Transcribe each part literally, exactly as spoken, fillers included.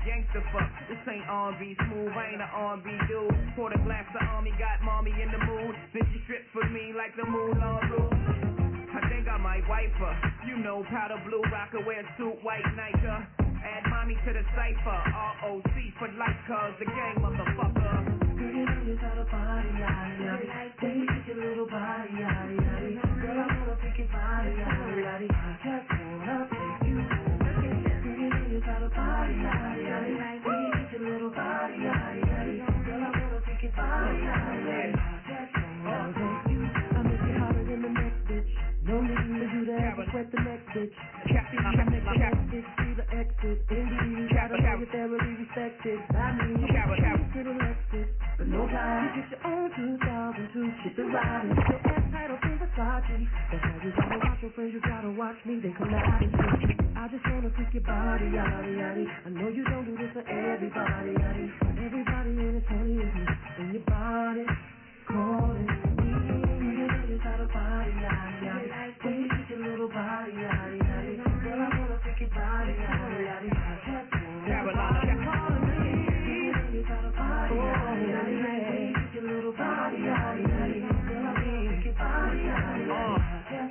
gangster fuck. This ain't R and B smooth, I ain't an R and B dude. Pour a glass of army, got mommy in the mood. Then she stripped for me like the Moulin Rouge. I think I might wipe her. You know, powder blue, rocker, wear suit, white Nike. Add mommy to the cipher. R O C for life, cause the gang motherfucker. Girl, you know you got a body, yaddy, yaddy. Baby, get your little body, yaddy, yaddy. Girl, I wanna pick your body, yaddy, yaddy. I just wanna take you home. Girl, you know you got a body, yaddy, yaddy. Baby, get your little body, yaddy, yaddy. Girl, I wanna pick your body, yaddy, yaddy. I just wanna take you home. I make you hotter than the next bitch. No need for you to ever sweat the next bitch. See you make the next bitch see the exit. Indeed, gotta know you're thoroughly respected. I mean, you could elect it. But no time, you get your own two thousand two. Shit the riding, your ass title from Versace. That's why you gotta watch your friends, you gotta watch me. They come out and see. I just wanna freak your body, yaddy, yaddy. I know you don't do this for everybody, yaddy. But everybody in it's honey is me. And your body calling me. You know you got a body, yaddy, yaddy. Baby, get your little body, yaddy, yaddy. Girl, I wanna freak your body, yaddy, yaddy. I just wanna body calling me. You know you got a body, yaddy, yaddy. Baby, get your little body, yaddy, yaddy. Girl, I wanna freak your body, yaddy, yaddy. I just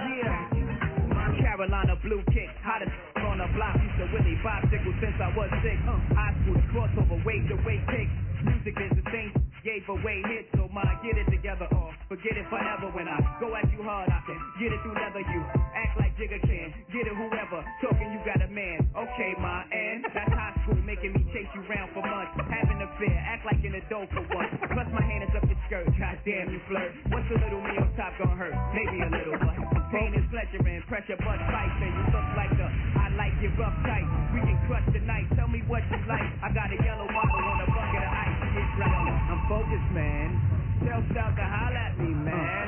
wanna My Carolina blue kick, hottest on the block. Used to Willie bicycle since I was six. Uh, high school, the crossover, wave to wave kick. Music is the same, gave away hits, so my get it together or forget it forever. When I go at you hard, I can get it through leather. You act like Jigga can, get it whoever. Talking you got a man, okay, my and that's high school, making me chase you round for months. Having a fear, act like an adult for once. Plus my hand is up your skirt, goddamn you flirt. What's a little me on top gonna hurt? Maybe a little, but pain is pleasuring, pressure but fight. And you look like the I like it rough tight. We can crush tonight. Tell me what you like. I got a yellow bottle on a bucket of ice. It's right. I'm focused, man. Tell South to holler at me, man.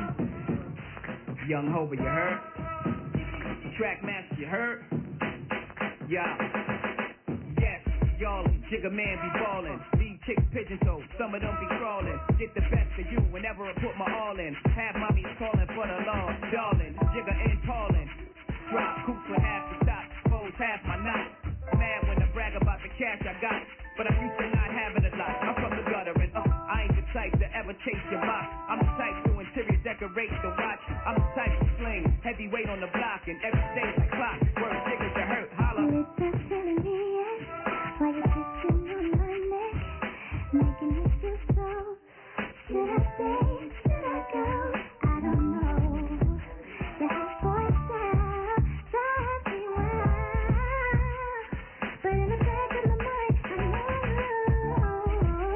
Young Hova, you heard? Track master, you heard? Yeah. Yes, y'all, Jigga man be ballin'. These chicks pigeon toed, some of them be crawling. Get the best of you whenever I put my all in. Have mommies calling for the law, darling. Jigga and Paulin'. Drop coops with half the stop, foes half my knot. Mad when I brag about the cash I got, but I'm used to not having a lot. I'm from the gutter and uh, I ain't the type to ever chase your box. I'm the type to interior decorate the watch. I'm the type to sling heavyweight on the block and every day like clock. Word niggas to hurt, holla. Listen to me, while you're kissing on my neck, making me feel so. Should I stay? Should I go? I don't know. The hot boy style drives me wild, but in the back of my mind, I know.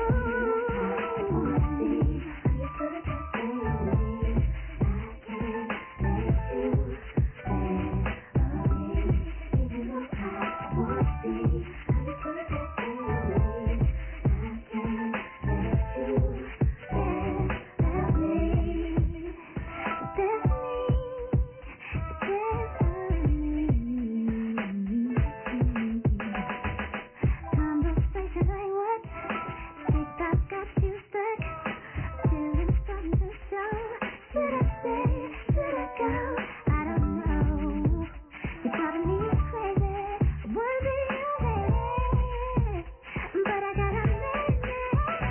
See, you put a good thing on me. I can't let you stand on me, even though I won't see. You put a good thing on me. I can't let you stand on me. That's me. Conversations ain't what TikTok got you stuck. Feeling something to show. Should I stay? Should I go? I don't know. You're driving me crazy. I wanna be your lady, but I gotta make it.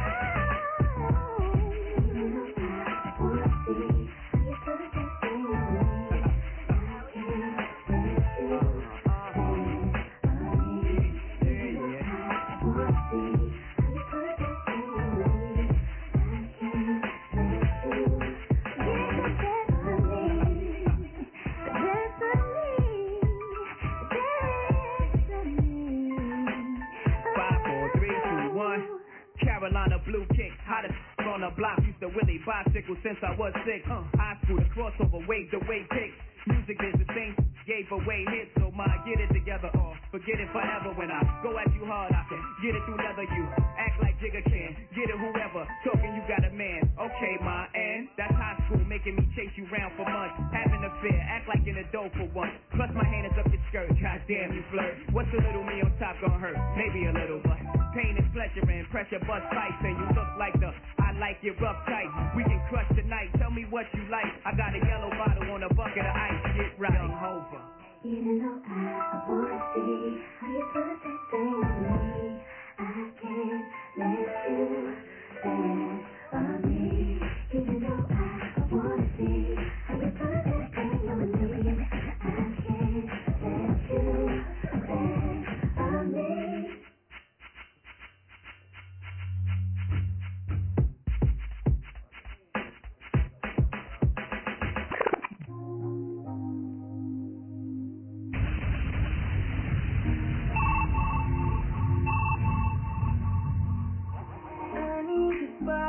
You know I wanna see. You put a good thing on me. I can't let you stand on me. You know I wanna see. You put a good thing on me. I can't let you get the best of me. The best of me. The best of me. Five, four, three, two, one. Carolina blue kick, hottest on the block. Used to Willie bicycle since I was six. Uh, high school, the crossover, wave to wave kick. Music is the same, gave away hits, so my get it together or forget it forever. When I go at you hard, I can get it through leather. You act like Jigga can, get it whoever. Talking you got a man, okay, my and that's high school, making me chase you round for months. Having a fear, act like an adult for once. Plus my hand is up your skirt, goddamn you flirt. What's a little me on top gonna hurt? Maybe a little, but pain is pleasuring, pressure bust fights, and you look like the I like it rough tight. We can crush tonight. Tell me what you like. I got a yellow bottle on a bucket of ice. Get right. Young Hova. Even though I wanna see how you put that thing on me.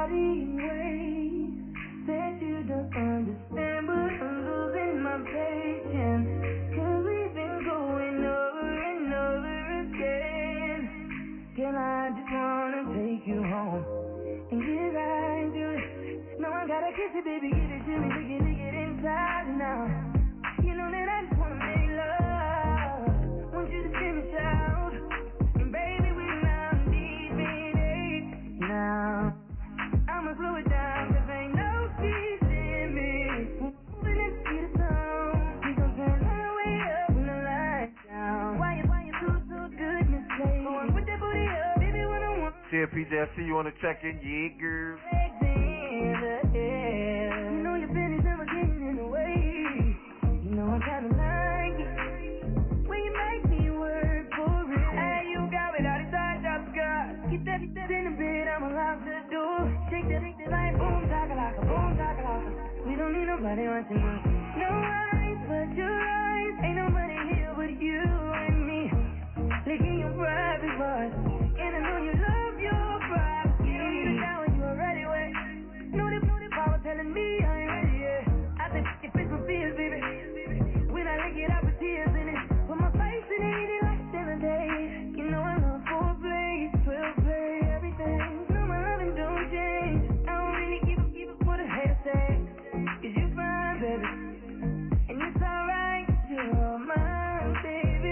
party ways. Said you don't understand, but I'm losing my patience. Cause we've been going over and over again. Girl, I just wanna take you home and get right to it. No, I gotta kiss it, baby, give it to me, we can dig it inside now. You know that I just wanna make love. Want you to finish out, and baby, we're now deep in it. Now, I'ma slow it down, cause ain't no peace in me. Moving and see the sun, we gon' turn our way up when the lights down. Why you, why you so, so good, Miss Lady? Going with that booty up, baby, when I want. C P J, I see you on the check-in, yeah, girl. Legs in the air. You know your feelings never getting in the way. You know I kinda like it when you make me work for it. Hey, you got it out of side, drop the car. Get that, get that in the bed, I'ma lock the door. Shake that, shake that like boom, takalaka, boom, takalaka. We don't need nobody watching us. No eyes but your eyes. Ain't nobody here but you and me. Licking your private parts. And I know you love your privacy. You don't need a shower, you already wet. Know the, know the power telling me I ain't ready yet. I think it fits my fears, baby. When I lick it up with tears in it. Put my face in it, eat it like seven days. You know I love foreplay, twelve play, everything. No, my loving don't change. I don't really keep it, keep it for the haters say. Cause you fine, baby. And it's alright, you're mine, baby.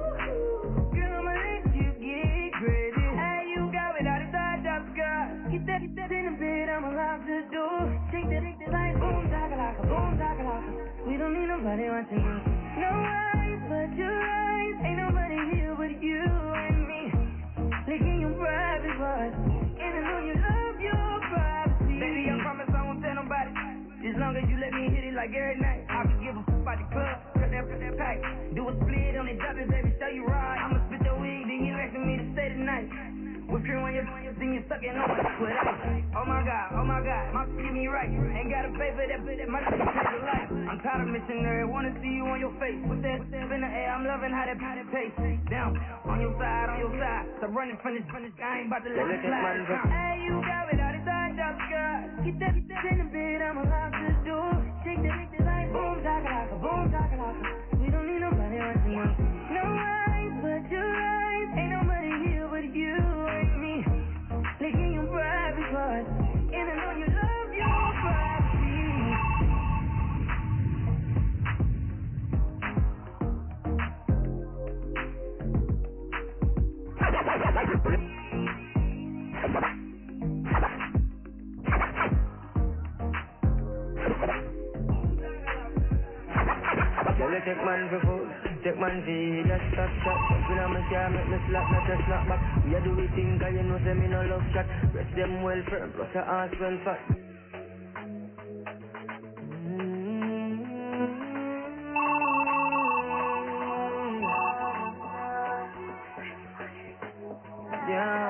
Girl, I'ma let you get crazy. Hey, you got it out of side, drop the car. Get that, get that in the bed, I'ma lock the door. Shake that, shake that like boom, takalaka, boom, takalaka. We don't need nobody watching us. No eyes but your eyes. Ain't nobody here but you and me. Licking your private parts. And I know you love your privacy. Baby, I promise I won't tell nobody. As long as you let me hit it like every night. I'll be giving f*** by the club. Cut that, cut that pack. Do a split on the double, baby, show you right. I'ma spit your wig, then you asking me to stay tonight. Whip cream on your then you sucking on it with ice. Oh my God, oh my God, my get me right. Ain't gotta pay for that, but that my shit change your life. I'm tired of missionary, wanna see you on your face. With that, with that in the air, I'm loving how that, how that pace. Down, on your side, on your side. Stop running from this, from this, I ain't about to let it slide. Hey, you got it out of side, drop the car. Get that, get that in the bed, I'ma lock the door. Shake that, shake that like boom, takalaka, boom, takalaka. We don't need nobody watching us. No eyes but your eyes. Ain't nobody here but you and me. Licking your private parts. And I know you love your privacy. Girl, you take man for food, take man for that stop shot. When I'm a car, make me slap, not just snap back. We a do it thing, cause you know say me no love shot. Rest them well firm, plus your ass well fat. Mm-hmm. Yeah.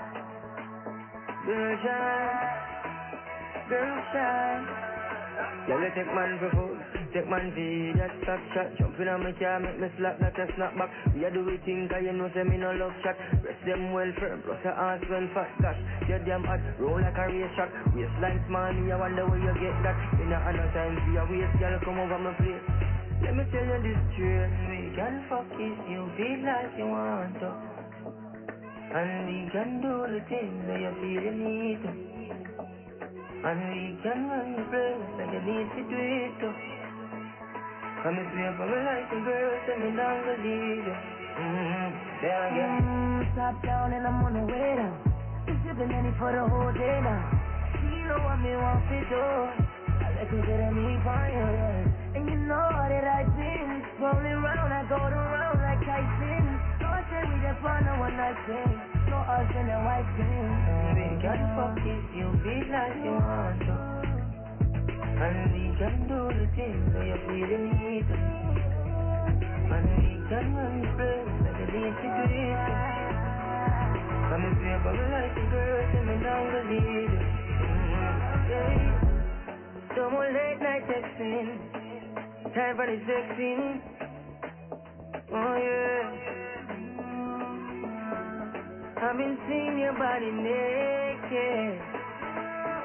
Girl shine, girl shine. Girl, you take man for food, take man for that stop shot. Jumping on my car, make me slap, not a snap back. We a do it thing, cause you know say me no love shot. Rest them well firm, plus your ass well fat. Gosh, you're damn hot, roll like a race track. Waistline small, me I wonder where you get that. You know, I no time for your waist, girl, come over my place. Let me tell you this truth, we can fuck if you feel like you want to. And we can do the things that you feel you need to. And we can run the place like you need to do it too. Come and play for me like a girl, send me down the lead. Mmm, there again. Mmm, stop down and I'm on the way down. Been sipping any for the whole day now. She know what me want to do. I let you get me fire, yeah. And you know that I been rolling round, I go around like Tyson. So I say we just want no one night thing. No husband and wife thing. We can fuck if you feel like you want to. And we can do the things that you feel you need to. And we can run the place like you need to do it too. Come and play for me like a girl, send me down the lead. Mm-hmm. Yeah. No more late night texting. Time for the sexing. Oh yeah. I've been seeing your body naked.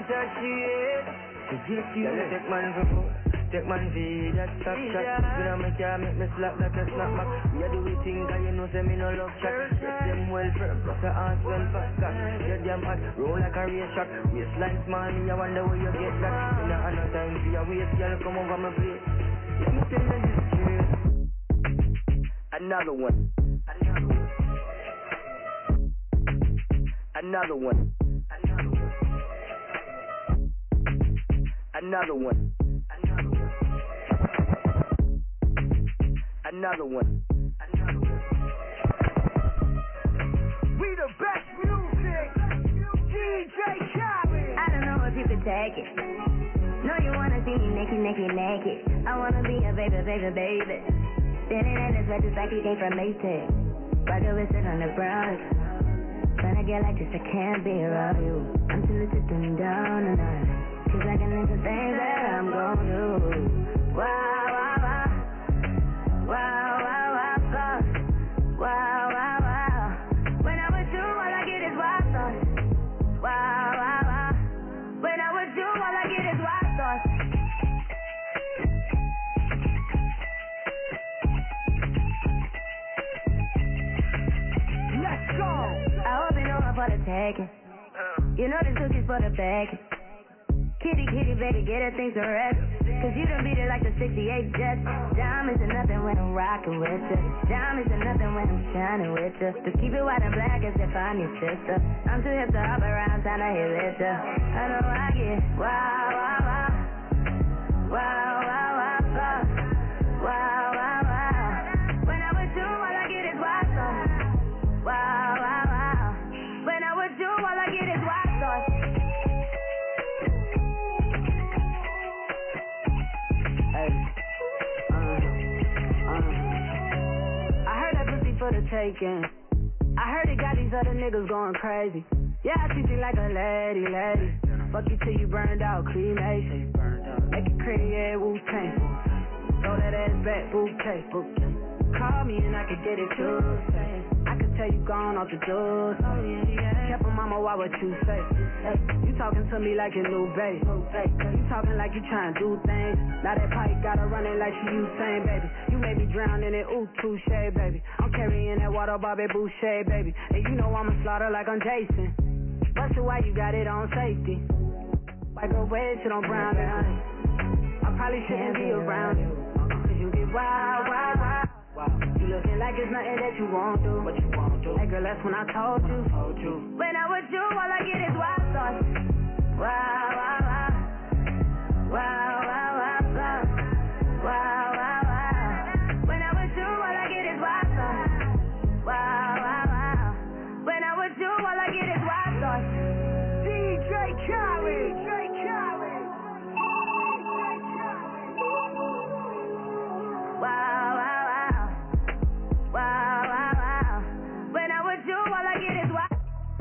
that shit. Girl, you take man for food. Take man feed that stop shot. When I make ya make me slap like a snapback. We a do we things that you know say me no love shot. Yes, them well firm, plus the ass well fat cock. Get them hot, roll like a race track. Waistline small, me I wonder where you get that. Me nah have no time for your waist, girl, come over my place. Let me tell you this truth. Another one. Another one. Another one. Another one. Another one. Another one. We the best music. D J Khaled. I don't know if you could take it. No, you wanna see me naked, naked, naked. I wanna be a baby, baby, baby. Standing in this red just like he came from Maytag. Roger with it on the brown. Tryna get like this, I can't be around you. I'm too little to dim down tonight. Cause I can into things that I'm gon' do. Wow, wow, wow. Wow, wow, wow, thoughts. Wow, wow, wow. When I'm with you, all I get is wild thoughts. Wow, wow, wow. When I'm with you, all I get is wild thoughts. Let's go. I hope you know I'm for the taking. You know this cookie's for the bagging. Kitty, kitty, baby, get her things to rest. Cause you done beat it like the sixty-eight Jets. Diamonds are nothing when I'm rockin' with you. Diamonds are nothing when I'm shining with you. Just keep it white and black as if I'm your sister. I'm too hip to hop around, time to hit with ya. I know I get wow, wow, wow. Wow, wow, wow, wow. Wow, wow, wow. When I'm with you, all I get is wild thoughts. Wow, wow, wow. When I'm with you, all I get is wild thoughts. Hey, uh, uh. I heard that pussy for the taking. I heard it got these other niggas going crazy. Yeah, I treat you like a lady, lady. Fuck you till you burned out, cremation. Make it cream, yeah, Wu-Tang. Throw that ass back, bouquet. Call me and I could get it too. I could tell you gone off the doors. Kept a mama, why what you say? Hey, you talking to me like a new babe. Hey, you talking like you trying to do things. Now that pipe got her running like she Usain, baby. You made me drown in it, ooh, touche, baby. I'm carrying that water, Bobby Boucher, baby. And you know I'ma slaughter like I'm Jason. Busted, why you got it on safety? Like a wedge, shit on brown, down. I probably shouldn't be around you. Cause you get wild, wild, wild. Wow. You looking like it's nothing that you won't do. What you won't do? Hey girl, that's when I told you. I told you. When I'm with you, all I get is wild thoughts. Wow, wow, wow. Wow, wow, wow, thoughts. Wow, wow, wow. When I'm with you, all I get is wild thoughts. Wow, wow, wow. When I'm with you, all I get is wild thoughts. D J Khaled. D J Khaled. Wow, wow, wow. Wow, wow, wow. When I'm with you, all I get is wild.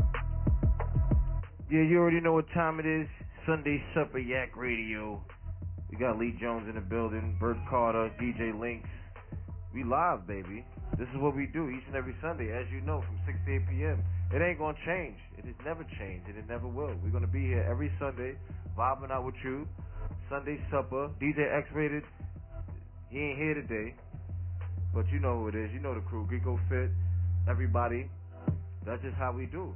Yeah, you already know what time it is. Sunday Supper Yak Radio. We got Lee Jones in the building, Bert Carter, D J Links. We live, baby. This is what we do each and every Sunday, as you know, from six to eight p.m. It ain't gonna change. It has never changed, and it never will. We're gonna be here every Sunday, vibing out with you. Sunday Supper. D J X-Rated, he ain't here today, but you know who it is. You know the crew. Greco Fit, everybody. That's just how we do.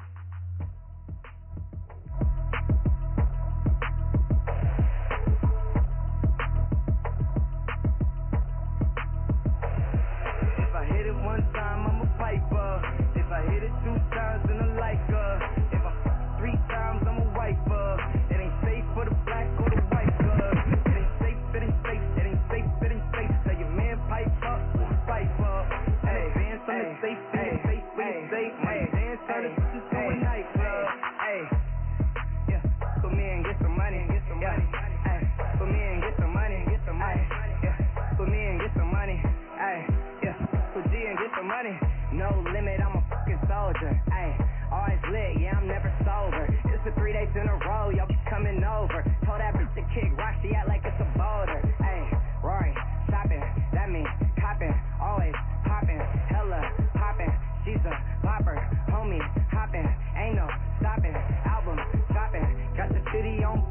If I hit it one time, I'm a piper. If I hit it two times, then I like her. If I fuck three times, I'm a wiper. It ain't safe for the black or the white girl. It ain't safe, it ain't safe, it ain't safe, it ain't safe. Tell your man pipe up, pipe up. Hey, dance on the safe, it ain't safe, it ain't safe. Money dance on the to a night club. Hey, yeah, put me and get some money, get some money. Hey, put me and get some money, get some money. Yeah, put me and get some money. Hey, yeah, put G and get some money. No limit, I'm a fucking soldier. Ay, always lit, yeah, I'm never sober. It's for three days in a row, y'all keep coming over. Told that bitch to kick rock, she act like it's a boulder. Ay, Rory, shopping, that means copping, always popping, hella popping. She's a popper, homie, hopping, ain't no stopping. Album dropping, got the city on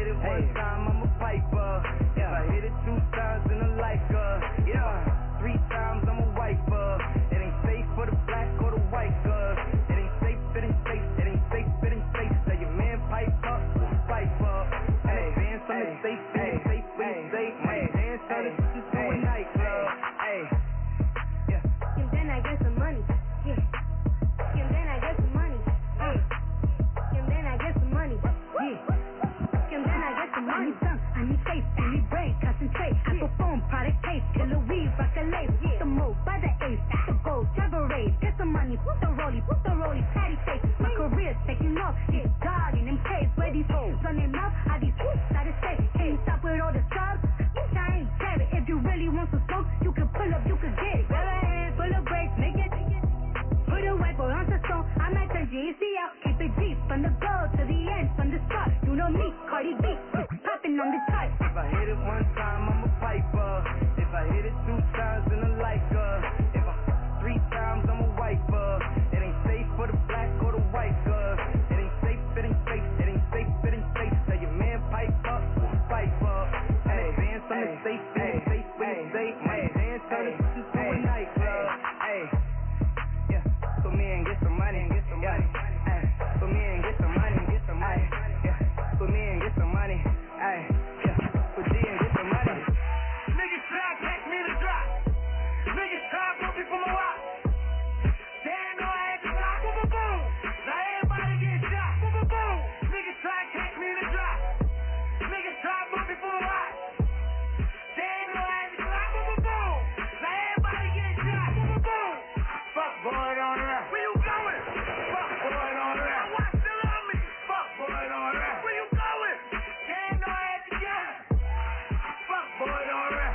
it one time, I'm a piper. If I hit it two times, then I like her. Yeah, three times, I'm a wiper. It ain't safe for the black or the white girl. It ain't safe, it ain't safe, it ain't safe, it ain't safe. Tell your man pipe up, pipe up. Hey, dance on the safe, it ain't safe, it ain't safe. Hey, dance on the just to a nightclub. Hey, yeah. And then I get some money. Yeah. And then I get some money. Uh. And then I get some money. Yeah. And then I get some money. I need faith, I need brain, concentrate. I perform product taste, killer weed, rock a lace. Put the move by the ace, the gold, travel race. Get some money, put the rollie, put the rollie, patty face. My career taking off, it's God in them caves. Where these hoes run their mouth, I these hoops, I just say, can't stop with all the scrubs. Bitch, I ain't carry. If you really want some smoke, you can pull up, you can get it. Grab a hand, pull a brakes, make it. Put a wipe on the stone, I'm at the G C out. Keep it deep, from the go to the end, from the start. You know me, Cardi B, popping on the chart. If I hit it one time, I'm a piper. If I hit it two times, then I like her. If I three times, I'm a wiper. It ain't safe for the black or the white girl. It ain't safe, it ain't safe, it ain't safe, it ain't safe. Tell your man pipe up, pipe up. Hey, dance on the safe, it ain't safe, it ain't safe. Hey, dance on the just to a nightclub. Hey, yeah, put me and get some money, get some money. Hey, put me and get some money, get some money. Yeah, put me and get some money. Hey, yeah, put G and get some money. Niggas try to catch me in the drop. Niggas try to put me for my watch. They ain't know I had to drop. Boom, boom, boom. Now everybody get shot. Boom, boom, boom. Niggas try to catch me in the drop. Niggas try to put me for my watch. They ain't know I had to drop. Boom, boom, boom. Now everybody get shot. Boom, boom, boom. Fuck boy on that. Where you going? Fuck boy on that. My watch still on me. Fuck boy on that. Where you going? They ain't know I had to get. Fuck boy on that.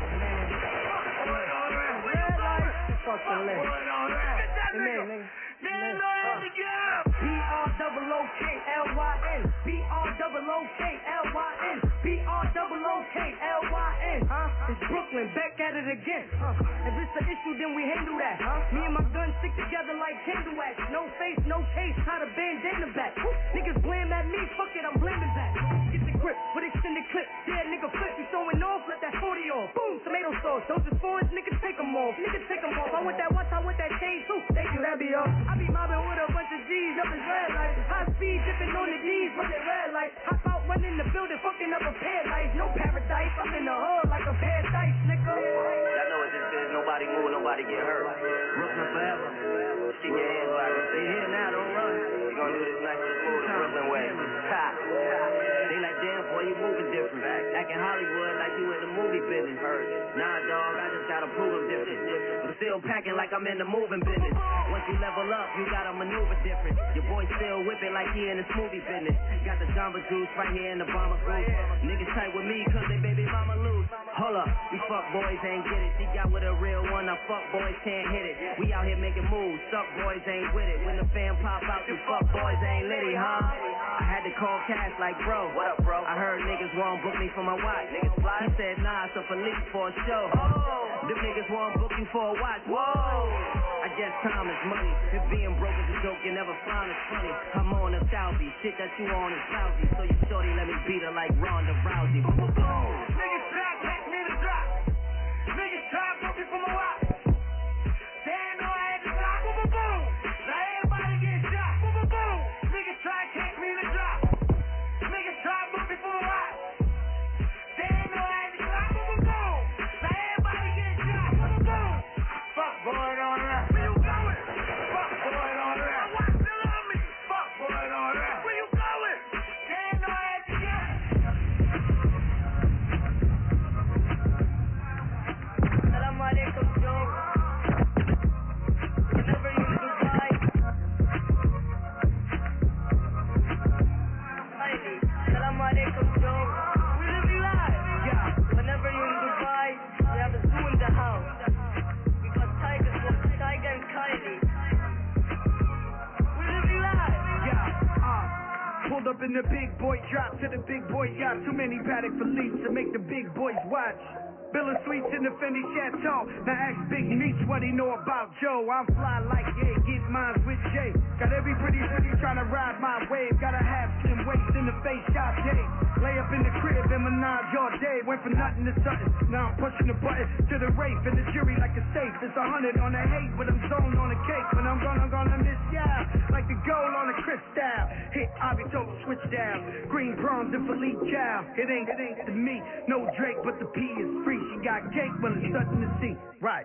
Fuck boy on that. Where you going? Fuck the list. Boy on that. Get that Hey, nigga. nigga. They ain't know I had to get. B R double O K L Y N. B R double O K L Y N. B R double O K L Y N. Huh? It's Brooklyn, back at it again. Huh? If it's an issue, then we handle that. Huh? Me and my gun stick together like candle wax. No face, no case, tie the bandana back. Woo. Niggas blame at me, fuck it, I'm blaming back. Get the grip with extended clip. Dead nigga flip, you throwing off, let that forty off. Boom, tomato sauce. Those is fours, niggas take them off. Niggas take them off. I want that watch, I want that chain too. Thank you, that be all. I be mobbing with a bunch of G's up in red lights. High speed dipping on the D's with that red light. Hop out, run in the building, fucking up a pair lights. No paradise, I'm in the hood like a pair of dice, nigga. Y'all know what this is. Nobody move, nobody get hurt. Brooklyn forever. Keep your hands back. Stay here now, don't run. We gonna do this nice and smooth the Brooklyn way. Ha. They like, damn, boy, you moving different. Acting Hollywood like you in the movie business. Nah, dog, I just gotta prove I'm different. But still packing like I'm in the moving business. Once you level up, you gotta maneuver different. Your boy still whipping like he in the smoothie business. Got the Jamba Juice right here in the bomber crew. Niggas tight with me cause they baby mama loose. Hold up, these fuck boys ain't get it. She got with a real one, now fuck boys can't hit it. We out here making moves, suck boys ain't with it. When the fam pop out, you fuck boys ain't litty, huh? I had to call Cash like, bro, what up, bro? I heard niggas won't book me for my watch. Niggas fly? He said, nah, it's a Philippe for a show. Oh. Them niggas won't book you for a watch. Whoa. I guess time is money. If being broke is a joke, you never find it funny. I'm on a Salvi, shit that you on is lousy. So you shorty let me beat her like Ronda Rousey. Boom, boom, boom. Niggas try to catch me in the drop. Niggas try to put me for my watch. They ain't know I had to drop. Boom, boom, boom. Now everybody get shot. Boom, boom, boom. Niggas try to catch me in the drop. Niggas try to put me for my watch. They ain't know I had to drop. Boom, boom, boom. Now everybody get shot. Boom, boom, boom. Fuck boy on that. Where you going? Fuck boy on that. My watch still on me. Fuck boy on that. Where you going? They ain't know I had to get. Salam alaikum, Joe. Whenever you in Dubai. Highly. Salam alaikum, Joe. We live live. Yeah. Whenever you in Dubai, we have a zoo in the house. We got tigers, we got Tiger and Kylie. We live live. Yeah, uh, pulled up in the big boy drop to the big boy yacht. Too many Paddock Philippe to make the big boys watch. Bill of Sweets in the Fendi Chateau. Now ask Big Meech what he know about Joe. I'm fly like Ye, get mine with Jay. Got every pretty pretty trying to ride my wave. Gotta have slim waist in the face shot day. Lay up in the crib and menage all day. Went from nothing to something. Now I'm pushing the button to the race and the jury like a safe. It's a hundred on the hate, but I'm zoned on the cake. When I'm gonna, I'm gonna miss ya like the gold on a crystal. Hit Obito, switch down. Green bronze and Philippe Chow. It ain't, it ain't to me. No Drake, but the P is free. She got cake, but it's nothing to see. Right.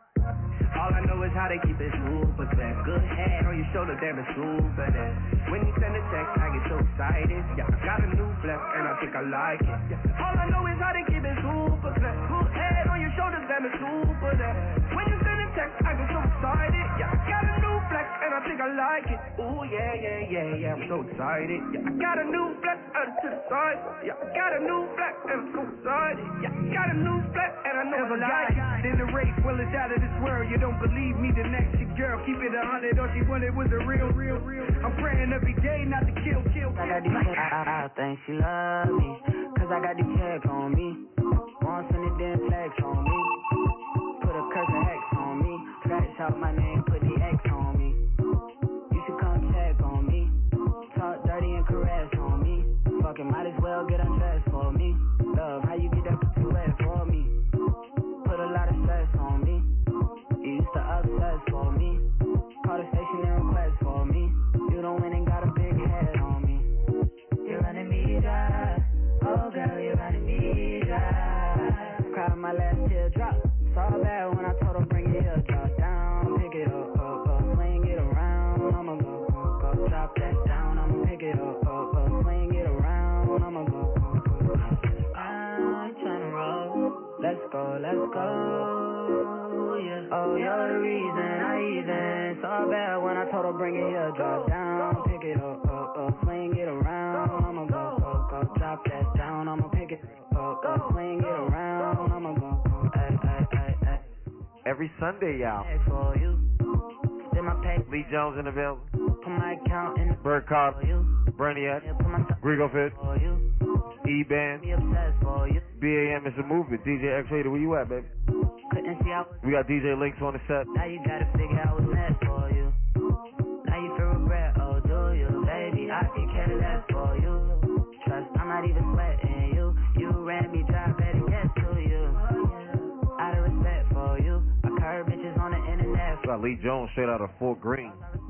All I know is how they keep it super fat. Good head on your shoulder, damn it's super that. When you send a text, I get so excited. Yeah, I got a new flex and I think I like it. Yeah. All I know is how they keep it super flat. Good head on your shoulders, damn it's super that. When you send a text, I get so excited. Yeah, I got a new flex and I think I like it. Ooh yeah, yeah, yeah, yeah, I'm so excited. Yeah, I got a new flex and to the side. Yeah, I got a new flex and I'm so excited. Yeah, I got a new flex and I know I like it. In the race, well it's out of this world. You don't believe me, the next your girl, keep it a hundred. All she wanted was a real, real, real. I'm praying every day not to kill, kill, kill. I got these checks, I, I think she love me, cause I got these checks on me. Once and it then flex on me. Put a curse and X on me. Scratch out my name, put the X on me. You should come check on me. Talk dirty and caress on me. Fucking might as well get undressed for me. Love, how you get that pussy wet for me? Put a lot of stress on me. You used to obsess for me. Call the station and request for me. You don't win and got a big head on me. You're running me dry. Oh girl, you're running me dry. Cried my last teardrop. Saw bad when I told her bring it here. Drop down, pick it up, up, up. Swing it around, I'ma go, go, go. Drop that down, I'ma pick it up, up, up. Swing it around, I'ma go, go, go. I'm tryna roll. Let's go, let's go. Yeah. Oh, you're the reason I even saw bad when I told her bring it here. Drop down, pick it up, up, up. Swing it around, I'ma go, go, go. Drop that down, I'ma pick it up, up. Swing it around, I'ma go, go. Ay, ay, ay, ay. Every Sunday, y'all. For you. Spin my pay. Lee Jones in the building. Put my account in. Bird Carter. For you. Berniak. Yeah, put my Grigo Fit. For you. E-Band. Be obsessed for you. B A M is a movement. D J X-Rated, where you at, baby? Couldn't see how. We got D J Links on the set. Now you gotta figure out what's next for you. Now you feel regret, oh do you? Baby, I can care less for you. Trust, I'm not even sweating you. You ran me dry, better yes to you. Out of respect for you. I curve bitches on the internet. We got Lee Jones straight out of Fort Greene.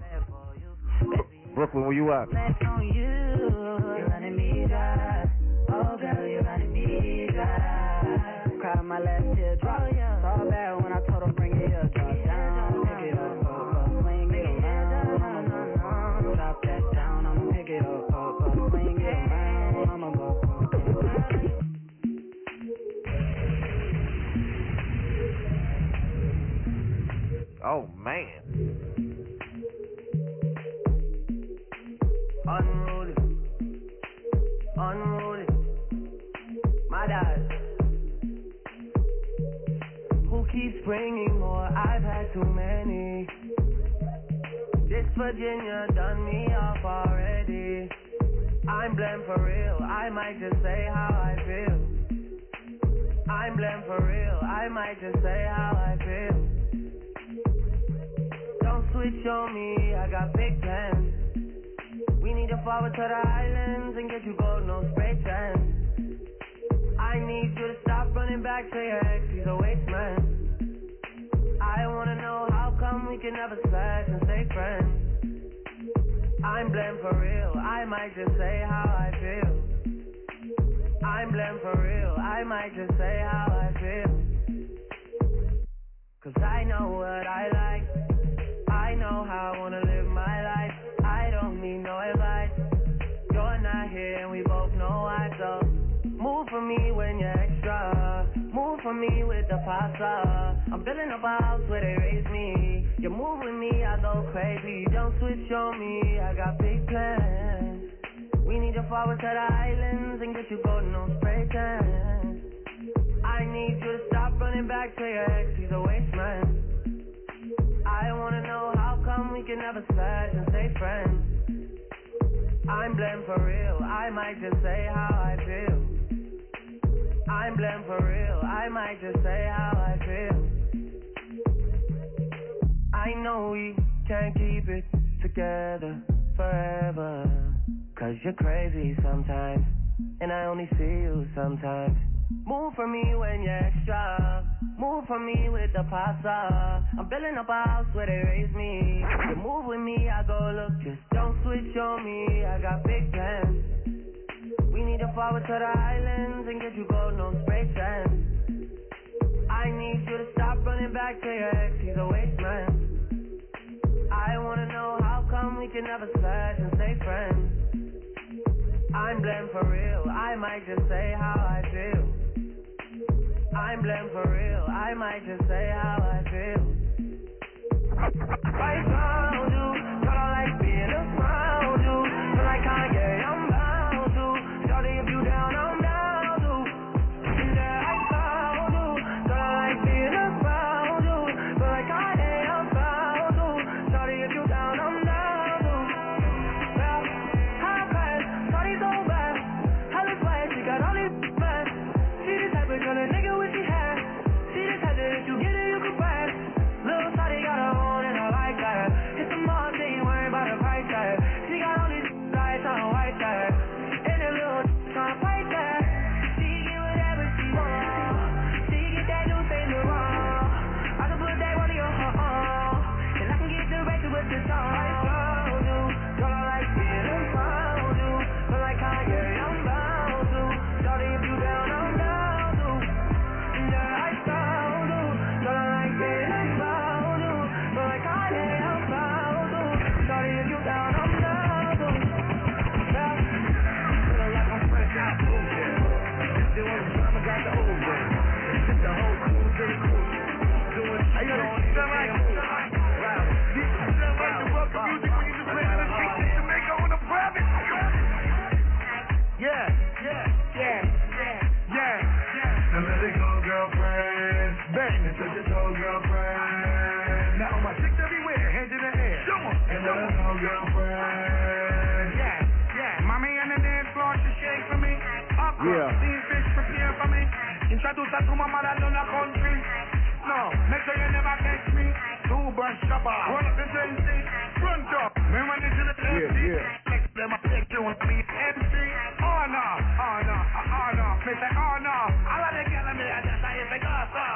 Brooklyn, where you at? Flex on you. You're running me dry. Oh girl, you're running me dry. Cried my last teardrop. Saw bad when I told her bring it up. Drop down, pick it up, up, up. Swing it around, I'ma go. Drop that down, I'ma pick it up, up, up. Swing it around, I'ma go. Oh, man. Unruly, unruly, my dad. Who keeps bringing more? I've had too many. This Virginia done me off already. I'm blamed for real, I might just say how I feel. I'm blamed for real, I might just say how I feel. Don't switch on me, I got big plans. We need to forward to the islands and get you gold, no spray tan. I need you to stop running back to your ex, he's a waste man. I wanna know how come we can never slash and stay friends. I'm blamed for real, I might just say how I feel. I'm blamed for real, I might just say how I feel. Cause I know what I like, I know how I wanna live my life. I don't need no advice. You're not here and we both know why, so move for me when you're extra. Move for me with the pasta. I'm building a house where they raise me. You move with me, I go crazy. Don't switch on me, I got big plans. We need to forward to the islands and get you golden on spray tan. I need you to stop running back to your ex, he's a waste man. I wanna know how come we can never slash and stay friends. I'm blamed for real, I might just say how I feel. I'm blamed blame for real. I might just say how I feel. I know we can't keep it together forever, cause you're crazy sometimes, and I only see you sometimes. Move for me when you're extra. Move for me with the pasta. I'm building up a house where they raise me. You move with me, I go look. Just don't switch on me, I got big plans. We need to forward to the islands and get you gold, no spray tan. I need you to stop running back to your ex, he's a waste man. I wanna know how come we can never slash and stay friends. I'm blamed for real, I might just say how I feel. I'm blamed for real, I might just say how I feel. I found you, but I like being around you. Feel like Kanye, I'm bound to. Shawty, if you down, I'm down to. Yeah, I found you, but I like being around you. Feel like Kanye, I'm bound to. Shawty, if you down, I'm down to. Well, high class, shawty so bad. Hella swag, she got all these bad. She the type of girl a nigga wish she had. She the type that if you get it, you can pass. Little shawty got her own and I like that. Hit the mall, she ain't worried about the price tag. She got all these lights on white tag. And a little tryna fight that. She get whatever she want. She get that new thing to wrong. I can put that money on her arm. And I can get the record with the song. I found you, girl, I like being around you. Feel like Kanye, I'm bound to. Shawty, if you down, I'm down to. Yeah, I found you, girl, I like being around you. Feel like Kanye, I'm bound to. Shawty, if you down, I'm down to. Yeah, feeling like I'm fresh out of jail. If there was a drama, got the old way. It's the whole cool to the cool. Doing shit on the damn cool. Wow. This is just like the welcome music when you just play in the street in Jamaica on the private. Yeah, yeah, yeah, yeah, yeah, yeah. Now let it go, girlfriend. Bang, and touch your toe, girlfriend. Now my chicks everywhere, hands in the air. Show 'em. And let her know, girlfriend. Yeah, yeah. Mommy on the dance floor, she shake for me. Aqua, Yeah. steam fish, prepare for me. Introduce her to my mother down the country. No, make sure you never catch me. Two brush shopper, run up the train seat. Front up, me run into the Yeah, M C. yeah. Next them I take you and me M C. Oh no, oh no, oh no. Me say oh no. All of the girls me I just say it's go so.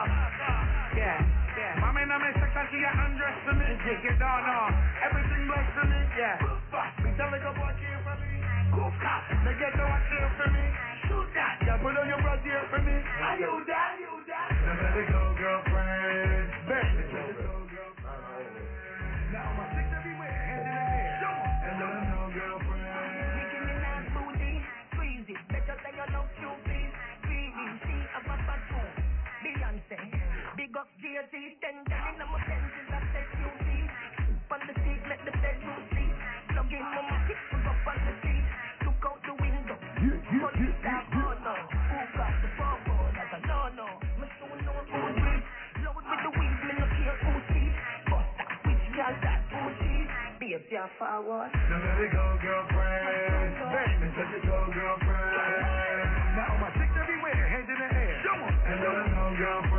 Yeah, yeah. Mommy in my section she get undressed to me. You don't know, everything blessed to me. Yeah. Me tell like a boy care for me. Cook up, me get to watch here for me. Shoot that, yeah. Put on your bras here for me. I do that, you that. Now let it go, girlfriend. Bang, and touch your toe, girlfriend. Now my chicks everywhere, hands in the air. Show 'em. And let her know, girlfriend. Making me nice booty, squeeze it. Better than your love Cupid. Really, she a papa too. Beyonce, big up J T, ten telling I'm a pencil that set you see. On the seat, let the bedroom sleep. Plug in mama, kick up on the seat. Look out the window. Police stop, oh no. Who got the bubble? That's a no no. Me soon know who's rich. Load with the weed, me no care who's cheap. Bust that which girl that who's cheap. Babes, you're forward. Now let it go, girlfriend. Bang, and touch your toe, girlfriend. Now my chicks everywhere, hands in the air. Show 'em. And let her know,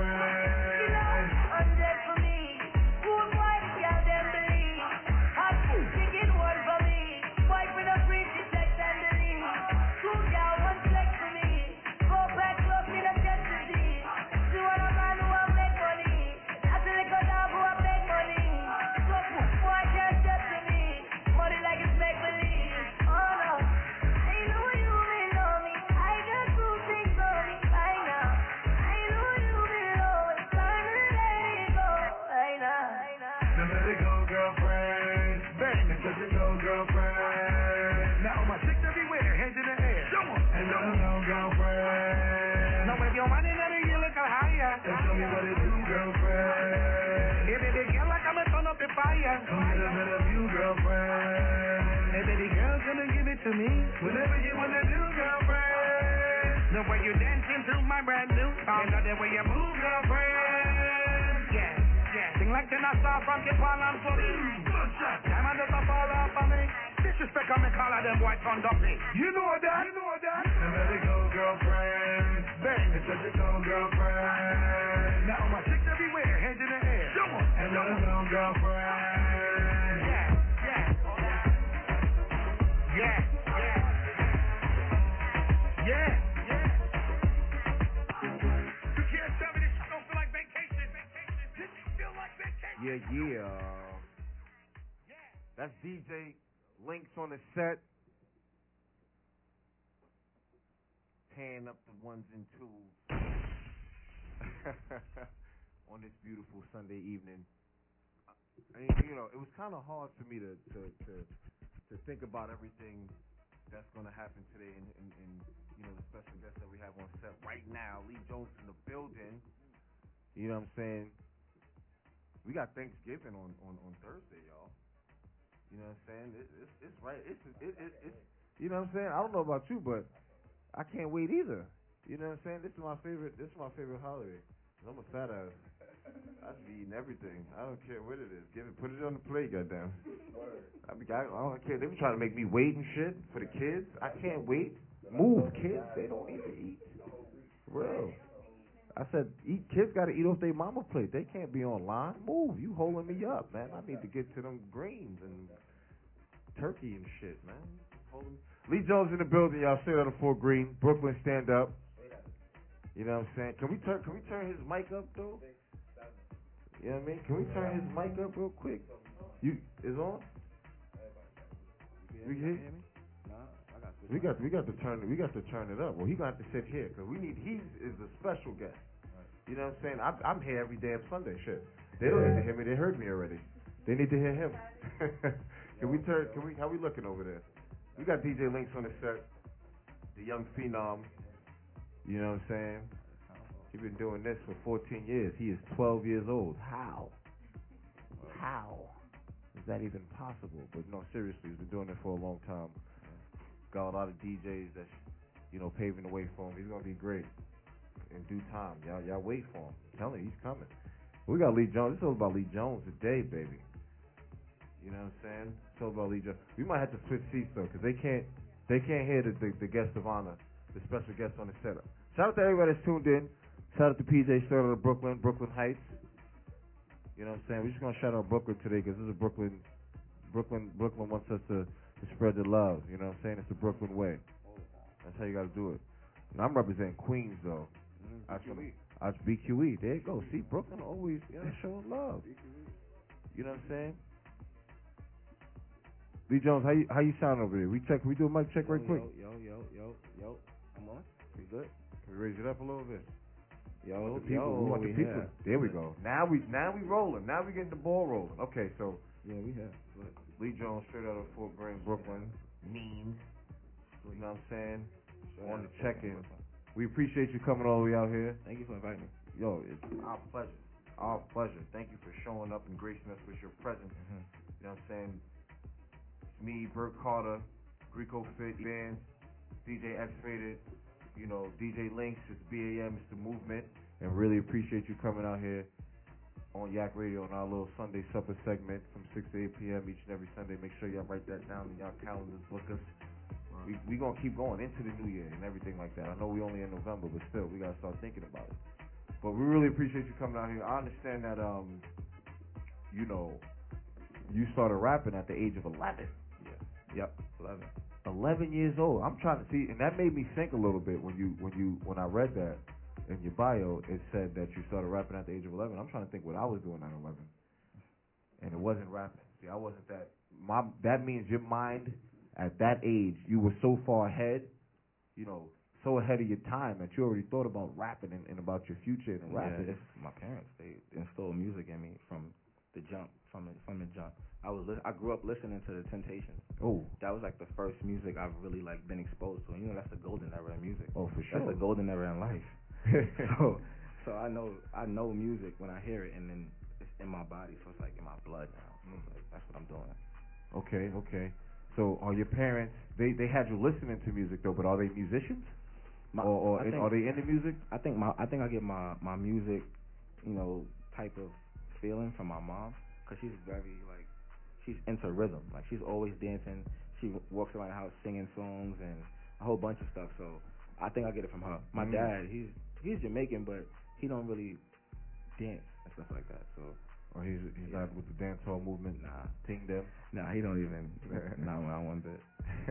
girlfriend. Hundred for me. Good wife, girl, them believe. Hot food, chicken, one for me. Wife with a free flex and believe. Two girl, one flex for me. Go back, love me, the jet to see. She want a man who will make money. I feel like a dog who will make money. So good, boy, can't step to me. Money like it's make believe. Oh no. I know you may know me. I got two things on me right now. I know you belong. It's time to let it go right now. Now let it go, girlfriend. Bang, and touch your toe, girlfriend. Now my chicks everywhere, hands in the air. Show 'em. And let her know, girlfriend. Now if your money never you look higher. And show me what it do, girlfriend. Hey baby girl, like I'm a turn up the fire. Come get a better view, girlfriend. Hey baby girl, gonna give it to me. Whatever you wanna do, girlfriend. The way you dancing to my brand new song. And the way you move, girlfriend. Yeah, yeah. Sing like then I saw from your palm and for me. Time I just a fall off of me. Disrespect on me, call of them white on dumpy. You know that, you know that. Now let it go, girlfriend. Bang, and because you're gone, girlfriend. Now my chicks everywhere, hands in the air. Show 'em. And let her know, girlfriend. Yeah, yeah. Yeah, yeah. Yeah, yeah. You can't tell me this shit don't feel like vacation. Vacation. This feel like vacation. Yeah, yeah. That's D J Links on the set. Tearing up the ones and twos. On this beautiful Sunday evening. I mean, you know, it was kind of hard for me to, to, to, to think about everything that's going to happen today and, and, and, you know, the special guest that we have on set right now. Lee Jones in the building. You know what I'm saying? We got Thanksgiving on, on, on Thursday, y'all. You know what I'm saying? It, it's, it's right. It's, it, it, it's, you know what I'm saying? I don't know about you, but I can't wait either. You know what I'm saying? This is my favorite. This is my favorite holiday. I'm a fat ass. I just be eating everything. I don't care what it is. Give it, put it on the plate, goddamn. I be, I, I don't care. They be trying to make me wait and shit for the kids. I can't wait. Move, kids. They don't need to eat. Real. I said, eat. Kids got to eat off their mama plate. They can't be online. Move. You holding me up, man. I need to get to them greens and turkey and shit, man. Holding. Lee Jones in the building, y'all. Straight out of Fort Greene, Brooklyn. Stand up. You know what I'm saying? Can we turn? Can we turn his mic up though? You know what I mean? Can we turn his mic up real quick? You is on? We hear me? We got we got to turn we got to turn it up. Well, he got to sit here because we need. He is a special guest. You know what I'm saying? I'm, I'm here every damn Sunday. Shit. They don't need to hear me. They heard me already. They need to hear him. Can we turn? Can we? How we looking over there? We got D J Links on the set, the young phenom. You know what I'm saying? He's been doing this for fourteen years. He is twelve years old. How? How is that even possible? But no, seriously, he's been doing it for a long time. Got a lot of D Js that's, you know, paving the way for him. He's gonna be great in due time. Y'all, y'all wait for him. I'm telling you, he's coming. We got Lee Jones. It's all about Lee Jones today, baby. You know what I'm saying? It's all about Lee Jones. We might have to switch seats though, because they can't they can't hear the, the the guest of honor, the special guest on the setup. Shout out to everybody that's tuned in. Shout out to P J straight out of Brooklyn, Brooklyn Heights. You know what I'm saying? We're just gonna shout out Brooklyn today because this is Brooklyn. Brooklyn Brooklyn wants us to, to spread the love. You know what I'm saying? It's the Brooklyn way. That's how you got to do it. And I'm representing Queens though. I I B Q E. There you go. See, Brooklyn always, you know, showing love. You know what I'm saying? Lee Jones, how you how you sound over there? We check. We do a mic check right quick. Yo, yo, yo, yo. I'm on. We good? Can we raise it up a little bit? Yo, we want the people. yo, we want the we people. have. There we go. Now we now we rolling. Now we getting the ball rolling. Okay, so yeah, we have. Lee Jones, straight out of Fort Greene, Brooklyn. Mean. You know what I'm saying? Sure. On the check-in. We appreciate you coming all the way out here. Thank you for inviting me. Yo, it's our pleasure. Our pleasure. Thank you for showing up and gracing us with your presence. Mm-hmm. You know what I'm saying? It's me, Bert Carter, Greco Fit Bands, D J X-Rated, you know, D J Links, it's B A M, it's the movement, and really appreciate you coming out here on Yak Radio on our little Sunday supper segment from six to eight p.m. each and every Sunday. Make sure y'all write that down in y'all calendars, book us. We we gonna keep going into the new year and everything like that. I know we only in November, but still we gotta start thinking about it. But we really appreciate you coming out here. I understand that um, you know, you started rapping at the age of eleven. Yeah. Yep. Eleven. Eleven years old. I'm trying to see, and that made me think a little bit when you when you when I read that in your bio. It said that you started rapping at the age of eleven. I'm trying to think what I was doing at eleven, and it wasn't rapping. See, I wasn't that. My that means your mind at that age, you were so far ahead, you know, so ahead of your time that you already thought about rapping and, and about your future and rapping. Yeah, it's my parents. They instilled music in me from the jump, from the, from the jump. I was li- I grew up listening to the Temptations. Oh, that was like the first music I've really like been exposed to. You know, that's the golden era in music. Oh, for sure. That's the golden era in life. so, so I know I know music when I hear it, and then it's in my body, so it's like in my blood now. So like, that's what I'm doing. Okay, okay. So are your parents? They they had you listening to music though, but are they musicians? My, or or think, are they into music? I think my I think I get my my music, you know, type of feeling from my mom, because she's very like she's into rhythm. Like she's always dancing. She walks around the house singing songs and a whole bunch of stuff. So I think I get it from her. My Mhm. dad, he's he's Jamaican, but he don't really dance and stuff like that. So, or he's he's yeah. not with the dancehall movement. Nah, ting them. nah, he don't even. Nah, not one bit.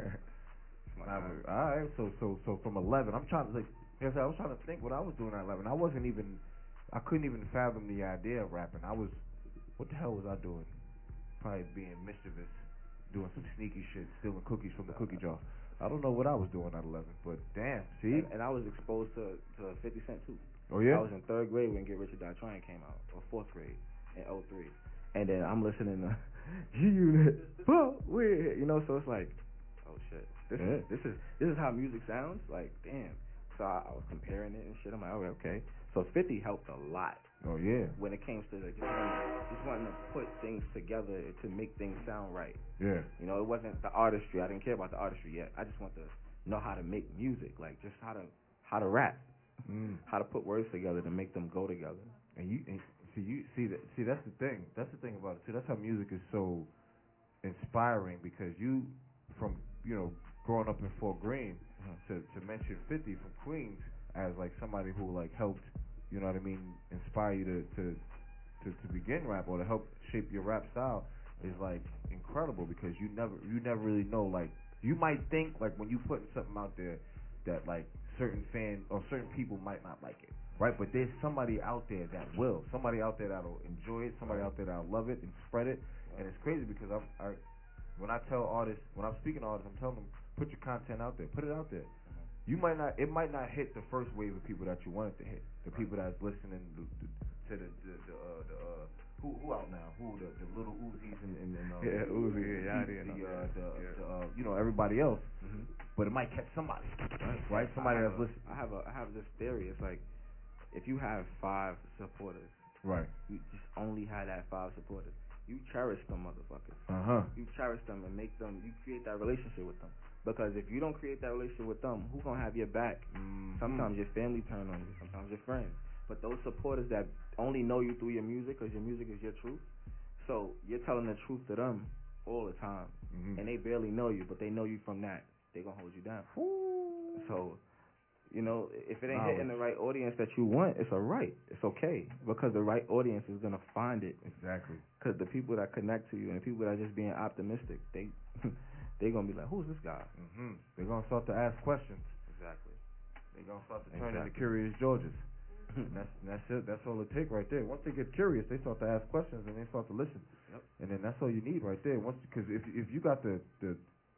Nah, but, all right, so so so from eleven, I'm trying to like, yes, I was trying to think what I was doing at eleven. I wasn't even, I couldn't even fathom the idea of rapping. I was, what the hell was I doing? Probably being mischievous, doing some sneaky shit, stealing cookies from the cookie jar. I don't know what I was doing at eleven, but damn, see. And, and I was exposed to to fifty Cent too. Oh yeah. I was in third grade when Get Rich or Die Trying came out, or fourth grade in oh three, and then I'm listening to G-Unit, fuck with, you know, so it's like, oh shit, this Yeah. is this is this is how music sounds. Like, damn. So I, I was comparing it and shit. I'm like, oh, okay. So fifty helped a lot. Oh yeah. When it came to the, just wanting, just wanting to put things together to make things sound right. Yeah. You know, it wasn't the artistry. I didn't care about the artistry yet. I just want to know how to make music, like just how to how to rap, Mm. how to put words together to make them go together. And you and see you see that see that's the thing. That's the thing about it too. That's how music is so inspiring because you from you know growing up in Fort Greene Mhm. to to mention fifty from Queens as like somebody who like helped you know what I mean inspire you to to to, to begin rap or to help shape your rap style is like incredible because you never you never really know like you might think like when you putting something out there that like certain fan or certain people might not like it, right? But there's somebody out there that will, somebody out there that'll enjoy it, somebody out there that'll love it and spread it, and it's crazy because I'm I when I tell artists when I'm speaking to artists I'm telling them put your content out there, put it out there. You might not it might not hit the first wave of people that you want it to hit, the people that's listening to, to the the the, uh, the uh, who who out now? Who the, the little Uzis and, and, and uh, Yeah, Uzi, yeah, the, yeah, the, yeah. uh, the, Yeah. the uh, you know everybody else, Mhm. but it might catch somebody, right? Somebody I that's have a- listening, I have a I have this theory. It's like if you have five supporters, right? you just only have that five supporters. You cherish them motherfuckers. Uh huh. You cherish them and make them. You create that relationship with them. Because if you don't create that relationship with them, who gonna have your back? Mm-hmm. Sometimes your family turn on you. Sometimes your friends. But those supporters that only know you through your music, because your music is your truth. So you're telling the truth to them all the time, Mm-hmm. and they barely know you, but they know you from that. They gonna hold you down. Ooh. So, you know, if it ain't Knowledge. hitting the right audience that you want, it's alright. It's okay because the right audience is gonna find it. Exactly. Because the people that connect to you and the people that are just being optimistic, they they gonna be like, who's this guy? Mm-hmm. They're gonna start to ask questions. Exactly. They're gonna start to turn Exactly. into curious Georges. And that's that's it. That's all it take right there. Once they get curious, they start to ask questions and they start to listen. Yep. And then that's all you need right there. Once because if if you got the the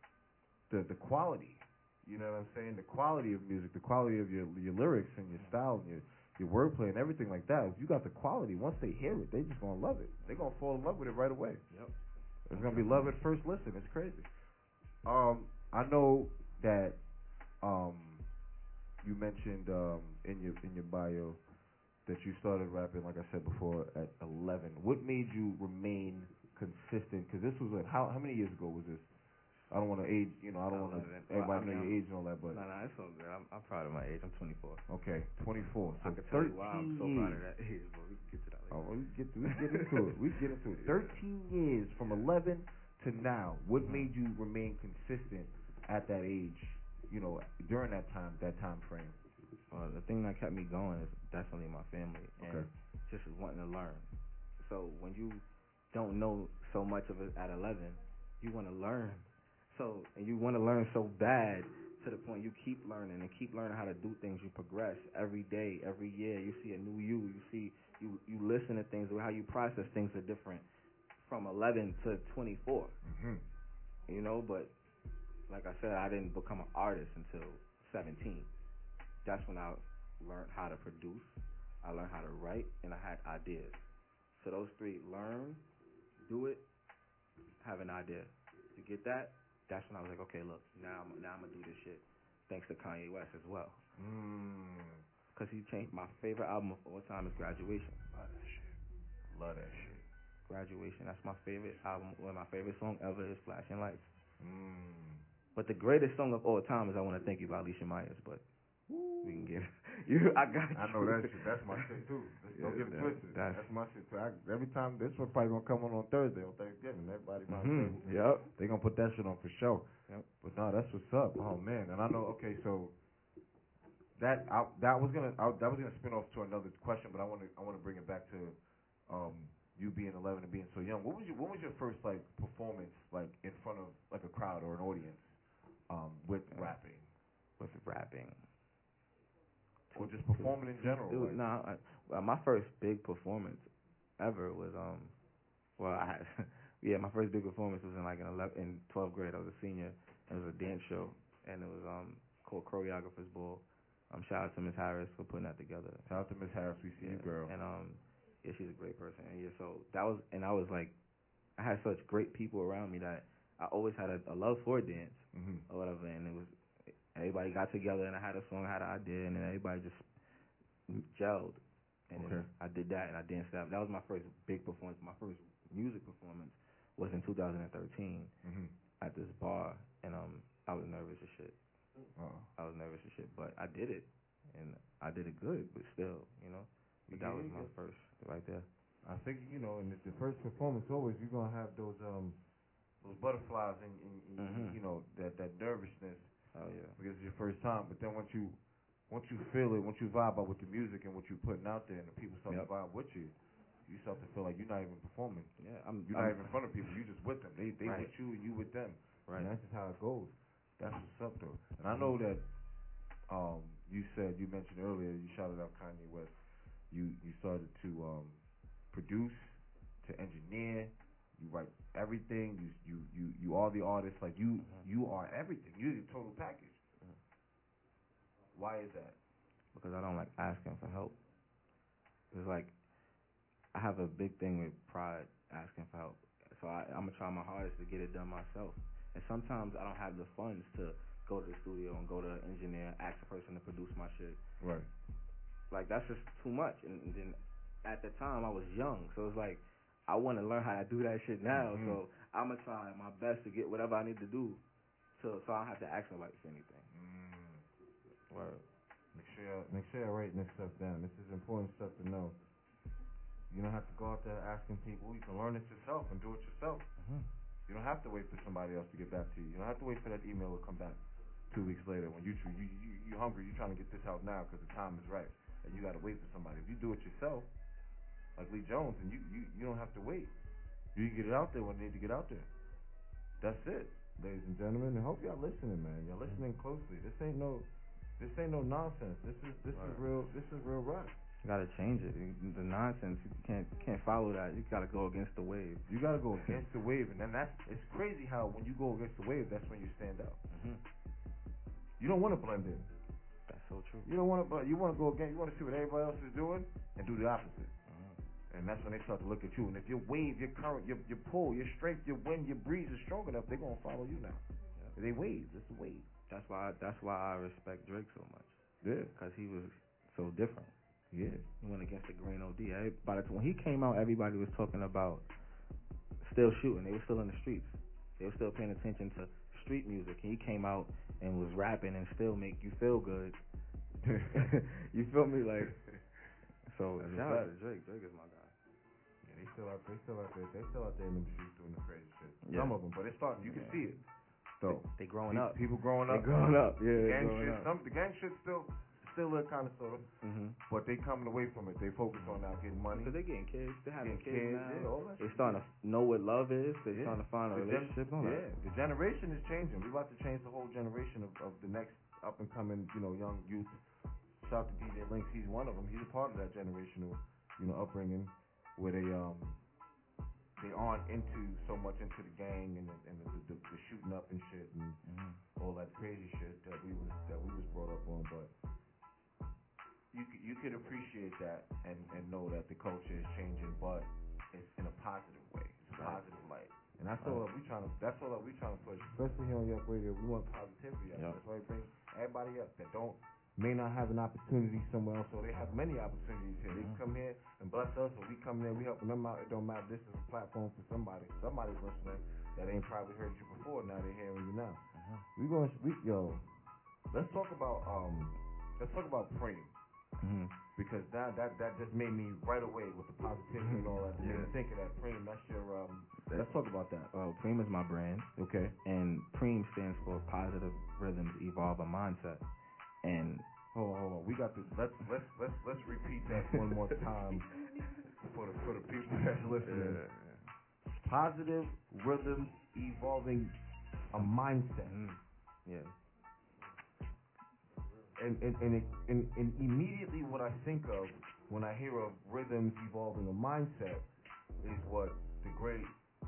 the the quality, you know what I'm saying, the quality of music, the quality of your your lyrics and your style and your your wordplay and everything like that. If you got the quality, once they hear it, they just gonna love it. They gonna fall in love with it right away. Yep. It's gonna be love at first listen. It's crazy. Um, I know that um you mentioned um in your in your bio that you started rapping, like I said before, at eleven. What made you remain consistent? Because this was like, how how many years ago was this? I don't want to age, you know, I don't want to eleven. everybody Well, I know mean, your age and all that, but No, no, it's all good. I'm, I'm proud of my age. I'm twenty-four. okay, twenty-four. So I can tell you why I'm so proud years. of that age, but we can get to that later. Oh, we get we get into it. We get into it. Thirteen years from eleven to now. What Mhm. made you remain consistent at that age? You know, during that time, that time frame. Well, the thing that kept me going is definitely my family and Okay. just wanting to learn. So when you don't know so much of it at eleven, you want to learn. So and you want to learn so bad to the point you keep learning and keep learning how to do things. You progress every day, every year. You see a new you. You see you you listen to things. How you process things are different from eleven to twenty-four. Mhm. You know, but like I said, I didn't become an artist until seventeen. That's when I learned how to produce, I learned how to write, and I had ideas. So those three, learn, do it, have an idea. To get that, that's when I was like, okay, look, now I'm, now I'm going to do this shit. Thanks to Kanye West as well. Mm. Because he changed my favorite album of all time is Graduation. Love that shit. Love that shit. Graduation, that's my favorite album. One of my favorite song ever is Flashing Lights. Mm. But the greatest song of all time is I Want to Thank You by Alicia Myers, but we can get you. I got you. I know that shit. That's my shit too. Don't Yeah, get it that- twisted. that's- That's, my shit too. I, every time this one probably gonna come on on Thursday on Thanksgiving. Everybody might Mhm. say Yep. they gonna put that shit on for sure. Yep. But no, that's what's up. Oh man, and I know. Okay, so that I, that was gonna I, that was gonna spin off to another question, but I want to I want to bring it back to um, you being eleven and being so young. What was your what was your first like performance like in front of like a crowd or an audience um, with Yeah. rapping With rapping. or just performing in general? It was, like, nah, I, well, my first big performance ever was um, well, I had, yeah, my first big performance was in like in eleven, in twelfth grade. I was a senior. It was a dance show, and it was um called Choreographers Ball. Um, shout out to Miss Harris for putting that together. Shout out to Miss Harris, we see yeah. you, girl. And um, yeah, she's a great person. And yeah, so that was, and I was like, I had such great people around me that I always had a, a love for dance Mm-hmm. or whatever, and it was everybody got together, and I had a song, I had an idea, and then everybody just gelled, and Okay. then I did that, and I danced that. That was my first big performance. My first music performance was in two thousand thirteen Mm-hmm. at this bar, and um, I was nervous as shit. Uh-oh. I was nervous as shit, but I did it, and I did it good, but still, you know. But that Yeah, was yeah, my yeah. first right there. I think you know, in the, the first performance, always you're gonna have those um those butterflies and, and, and Mhm. you know that that nervousness Oh yeah. because it's your first time. But then once you once you feel it, once you vibe out with the music and what you're putting out there, and the people start Yep. to vibe with you, you start to feel like you're not even performing. Yeah, I'm. You're I'm, not even in front of people. You just with them. They they Right. with you and you with them. Right. And that's just how it goes. That's what's up though. And I know that um you said you mentioned earlier you shouted out Kanye West. You you started to um produce, to engineer. You write everything. You you you you are the artist. Like you Mhm. you are everything. You're the total package. Mhm. Why is that? Because I don't like asking for help. It's like I have a big thing with pride asking for help. So I, I'm gonna try my hardest to get it done myself. And sometimes I don't have the funds to go to the studio and go to an engineer, ask a person to produce my shit. Right. Like that's just too much. And, and then at the time I was young, so it's like I want to learn how to do that shit now. Mhm. So I'm gonna try my best to get whatever I need to do, so so I don't have to ask nobody for anything. Mm. Word. Make sure y'all, make sure y'all writing this stuff down. This is important stuff to know. You don't have to go out there asking people. You can learn it yourself and do it yourself. Mhm. You don't have to wait for somebody else to get back to you. You don't have to wait for that email to come back two weeks later when you you you you hungry. You're trying to get this out now because the time is right, and you got to wait for somebody. If you do it yourself, like Lee Jones, and you you you don't have to wait. You can get it out there when you need to get out there. That's it, ladies and gentlemen. I hope y'all listening, man. Y'all listening closely. This ain't no this ain't no nonsense. This is this is Right. real. This is real rap. You gotta change it. You- The nonsense, you can't can't follow that. You gotta go against the wave. You got to go against the wave, and then that's it's crazy how when you go against the wave, that's when you stand out. Mhm. You don't want to blend in. That's so true. You don't want to, but you want to go against. You want to see what everybody else is doing and do the opposite. Mhm. And that's when they start to look at you. And if your wave, your current, your your pull, your strength, your wind, your breeze is strong enough, they're gonna follow you now. Yeah. They wave. It's a wave. That's why that's why I respect Drake so much, Yeah. because he was so different. Yeah. He went against the grain O D. By the time when he came out, everybody was talking about still shooting. They were still in the streets. They were still paying attention to street music. And he came out and was rapping and still make you feel good. You feel me? Like, so That's a shout out fact. to Drake. Drake is my guy. Yeah, they still out. They still out there. They still out there in the streets doing the crazy shit. Yeah. Some of them, but it's starting. You can Yeah. see it. So They growing pe- up. People growing They up. growing up. Yeah, The they gang growing shit. up. Some the gang shit still still a kind of sort of, Mhm. but they coming away from it. They focus on now getting money. Because they getting kids. They having Getting kids, kids, now. yeah, all that They shit, starting yeah. to know what love is. They Yeah. starting to find a The gen- relationship. All yeah, that. the generation is changing. We're about to change the whole generation of, of the next up and coming, you know, young youth. Shout out to D J Links. He's one of them. He's a part of that generational, you know, upbringing where they um they aren't into so much into the gang and the, and the, the, the shooting up and shit and Mhm. all that crazy shit that we was that we was brought up on. But you c- you could appreciate that and and know that the culture is changing, but it's in a positive way. It's a Right. positive light. And that's all that we trying to. That's all that we trying to push, especially here on Yuck Radio. We want positivity. Out. Yep. That's why we bring everybody up that don't may not have an opportunity somewhere else, or they have many opportunities here. They Mhm. can come here and bless us, or we come there, we helping them out. It don't matter. This is a platform for somebody. Somebody's listening that ain't probably heard you before. Now they're hearing you now. Mhm. We gonna we yo. Let's talk about um. Let's talk about Preem. Mhm. Because that that that just made me right away with the positivity and all that. It made me Yeah. think of that Preem. That's your um. Let's talk about that. Well, Preem is my brand. Okay. And Preem stands for Positive Rhythms Evolve a Mindset. And Hold on, hold on. We got to let's let's let's let's repeat that one more time for the for the people that's listening. Yeah. Positive rhythm evolving a mindset. Mm. Yeah. And and and, it, and and immediately what I think of when I hear of rhythms evolving a mindset is what the great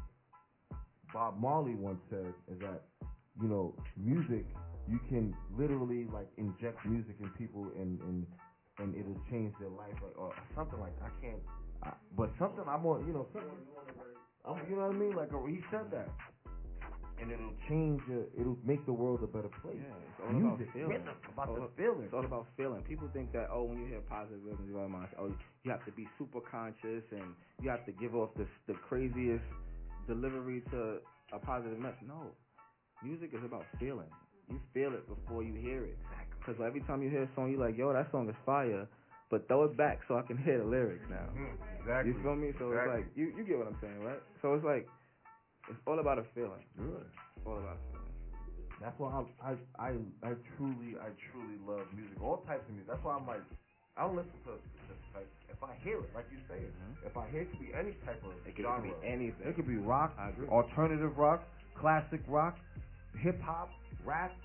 Bob Marley once said, is that, you know, music, you can literally like inject music in people and and and it'll change their life, like, or something like that. I can't, I, but something I'm on, you know, something, I'm, you know what I mean? Like, he said that, and it'll change, uh, it'll make the world a better place. Yeah, it's all Music, about feeling. rhythm, about all, the feeling. It's all about feeling. People think that, oh, when you hear positive rhythms, you automatically, oh, you have to be super conscious and you have to give off the the craziest delivery to a positive message. No, music is about feeling. You feel it before you hear it. Because every time you hear a song, you're like, yo, that song is fire, but throw it back so I can hear the lyrics now. Mm, exactly. You feel me? So exactly. it's like, you, you get what I'm saying, right? So it's like, it's all about a feeling. Good. It's all about a feeling. That's why I, I I I truly I truly love music, all types of music. That's why I'm like, I don't listen to just like if I hear it, like you say, mm-hmm. if I hear it, could be any type of it could, genre. It could be anything. It could be rock, I agree. alternative rock, classic rock, hip hop, rap,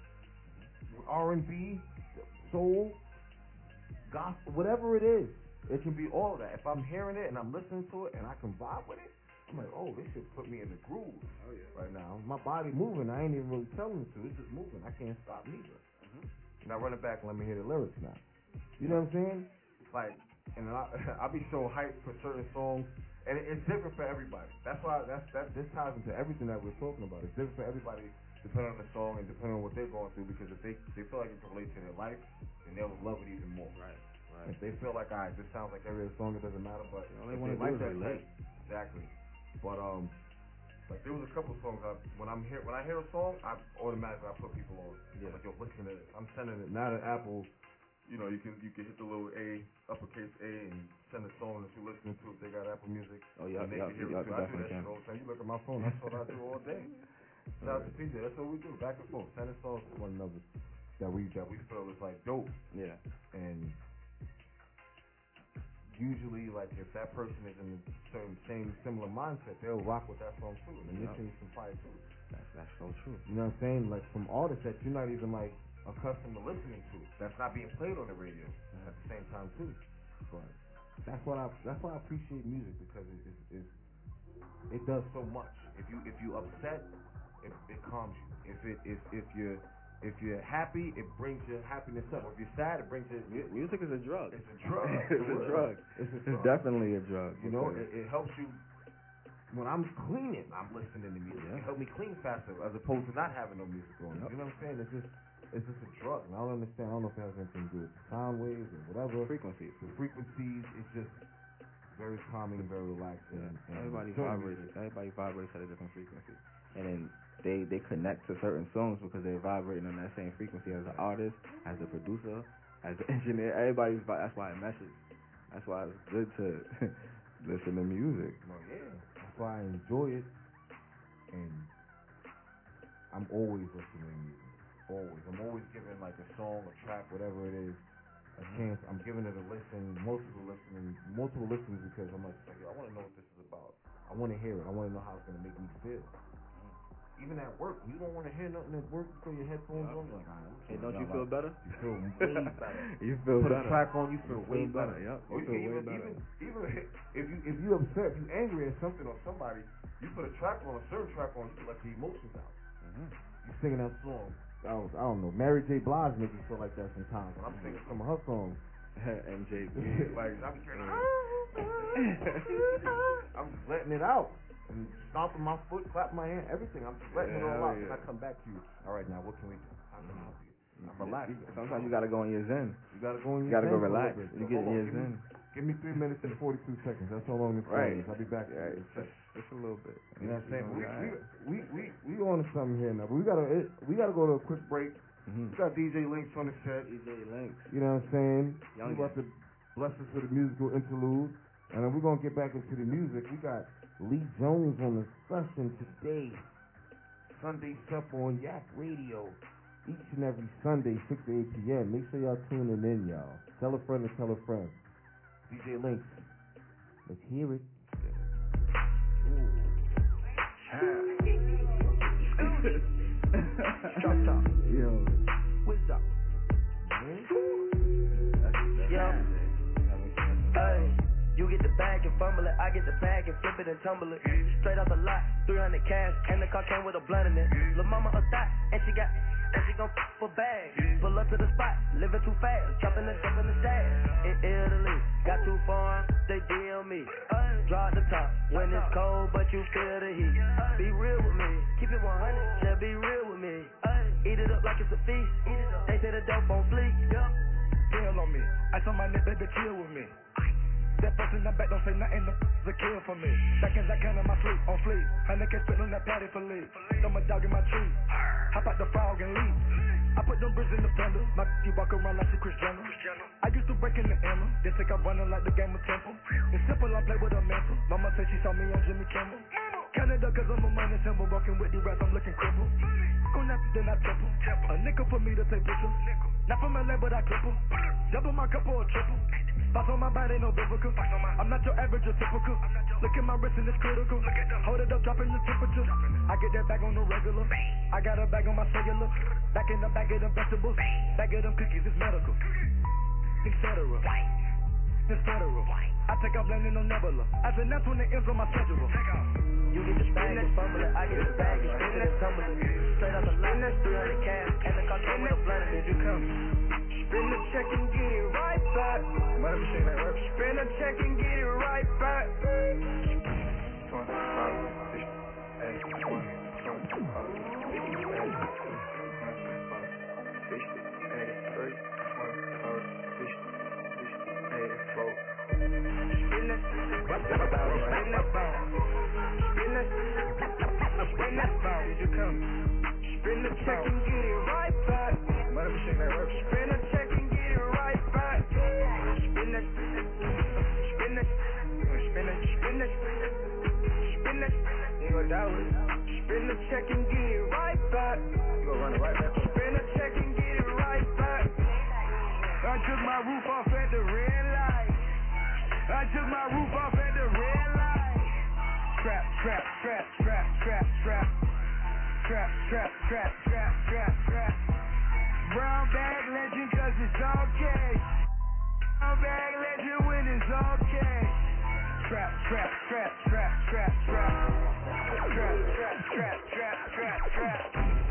R and B, soul, gospel, whatever it is. It can be all of that. If I'm hearing it and I'm listening to it and I can vibe with it, I'm like, oh, this should put me in the groove oh, yeah. right now. My body moving. I ain't even really telling it to. It's just moving. I can't stop neither. Mm-hmm. Now run it back and let me hear the lyrics now. You know what I'm saying? Like, and I I be so hyped for certain songs, and it, it's different for everybody. That's why that's that this ties into everything that we're talking about. It's different for everybody depending on the song and depending on what they're going through. Because if they they feel like it can relate to their life, then they'll love it even more. Right. Right. If they feel like, all right, this sounds like every other song, it doesn't matter. But all they if want to they like do is that relate. type, exactly. But um, like there was a couple songs I, when I'm here when I hear a song, I automatically I put people on. Yeah. I'm like, yo, listen to this. I'm sending it now to Apple. You know, you can you can hit the little A, uppercase A, and send a song that you're listening to if they got Apple Music. Oh yeah, and they yeah, can hear yeah, it too. I do that definitely shit can. all the time. You look at my phone, that's what I do all day. Shout out to P J. That's what we do, back and forth, sending songs to one another that we that we feel is like dope. Yeah. And usually, like, if that person is in the certain same similar mindset, they'll rock with that song too, and yep. listen to some fire too. That's that's so true. You know what I'm saying? Like from artists that you're not even like accustomed to listening to, that's not being played on the radio mm-hmm. at the same time too. But that's what I that's why I appreciate music, because it it, it, it does so much. If you if you upset, it, it calms you. If it if if you're If you're happy, it brings your happiness up. If you're sad, it brings your... It, music is a drug. It's a drug. it's a drug. It's, a it's drug. definitely a drug. You know, it, it helps you... When I'm cleaning, I'm listening to music. Yeah. It helps me clean faster as opposed to not having no music on. Yep. You know what I'm saying? It's just it's just a drug. And I don't understand. I don't know if it has anything to do with sound waves or whatever. Frequencies. The frequencies, it's just very calming, very relaxing. Yeah. And everybody vibrates. Music. Everybody vibrates at a different frequency. And then they they connect to certain songs because they're vibrating on that same frequency as the artist, as the producer, as the engineer. Everybody's that's why it meshes. That's why it's good to listen to music. Well, yeah. That's why I enjoy it, and I'm always listening to music. Always. I'm always giving like a song, a track, whatever it is, a chance. I'm giving it a listen, multiple listening, multiple listens because I'm like, like I want to know what this is about. I want to hear it. I want to know how it's gonna make me feel. Even at work, you don't want to hear nothing at work. You put your headphones yep. on, you're like, all right, I'm hey, don't you like, feel better? You feel way better. you feel put better. a track on, you feel you way feel better. better. Yep. You or feel even, way better. Even, even if you if you upset, if you angry at something or somebody, you put a track on, a certain track on, you can let the emotions out. Mm-hmm. You singing that song. I, was, I don't know. Mary J. Blige makes me feel like that sometimes when I'm mm-hmm. singing some of her songs. M J B. like I be trying to, I'm just letting it out. And stomping my foot, clapping my hand, everything. I'm just letting yeah, it all out. Yeah. And I come back to you. All right, now what can we do? How can I help you? I'm relaxed. Sometimes you gotta go in your zen. You gotta go in your you gotta zen. go relax. So you get in your give zen. Me, give me three minutes and forty-two seconds. That's how long this right. is. I'll be back. Yeah, it's just, just a little bit. You know what I'm saying? We, right. we, we, we, we on to something here now. But we gotta it, we gotta go to a quick break. Mm-hmm. We got D J Links on the set. D J Links. You know what I'm saying? Young He's about to bless us with a musical interlude. And then we're gonna get back into the music. We got Lee Jones on the session today. Sunday Sup on Yak Radio. each and every Sunday, six to eight p.m. Make sure y'all tuning in, y'all. Tell a friend to tell a friend. D J Links, let's hear it. Drop top. Yo. What's up? Yo. Hey. You get the bag and fumble it, I get the bag and flip it and tumble it. Straight off the lot, three hundred cash, and the car came with a blunt in it. Lil' mama a thot, and she got, and she gon' f for bag. Pull up to the spot, living too fast, chopping the stuff in the stash. In Italy, got too far, they D M me. Drop the top, when it's cold, but you feel the heat. Be real with me, keep it one hundred, just be real with me. Eat it up like it's a feast, they say the dope on fleek. Deal on me, I told my nigga, baby, chill with me. That person in the back don't say nothing, the kill for me. Back as I can in my sleep, on fleek. Honey can spit on that patty for leave. Throw my dog in my tree. Hop out the frog and leave. I put them bricks in the fender. My you walk around like she Chris Jenner. I used to break in the Emma. Then take up running like the game of Temple. It's simple, I play with a mantle. Mama said she saw me on Jimmy Kimmel. Canada cause I'm a money symbol. Walking with the rats, I'm looking crippled. Go nuts, then I triple. A nickel for me to take pictures. Not from L A, but I cripple. Double my cup or a triple. Box on my body, no biblical. I'm not your average or typical. Look at my wrist and it's critical. Hold it up, dropping the temperature. I get that bag on the regular. I got a bag on my cellular. Back in the bag of them vegetables. Bag of them cookies, it's medical. Et cetera. Et cetera. I take off landing on Nebula. I said that's when it ends on my schedule. You get the bag and fumble it, I get the bag and spin it and tumble it. Straight off the line, that's three hundred cash, and the car came with a blunt in it. You come. Spin the check and get it right back. Let me see that rap. Spin the check and get it right back. Spin the check and get it right back. Let me see that rap. Spin the check and get it right back. Spin it, spin it, spin it, spin it, spin it. You go that way. Spin the check and get it right back. You go run it right back. Spin the check and get it right back. I took my roof off at the red light. I took my roof off at the red light. Trap, trap, trap, trap, trap, trap. Trap, trap, trap, trap, trap, trap. Brown bag legend cause it's okay. Brown bag legend when it's okay. Trap, trap, trap, trap, trap, trap. Trap, trap, trap, trap, trap, trap.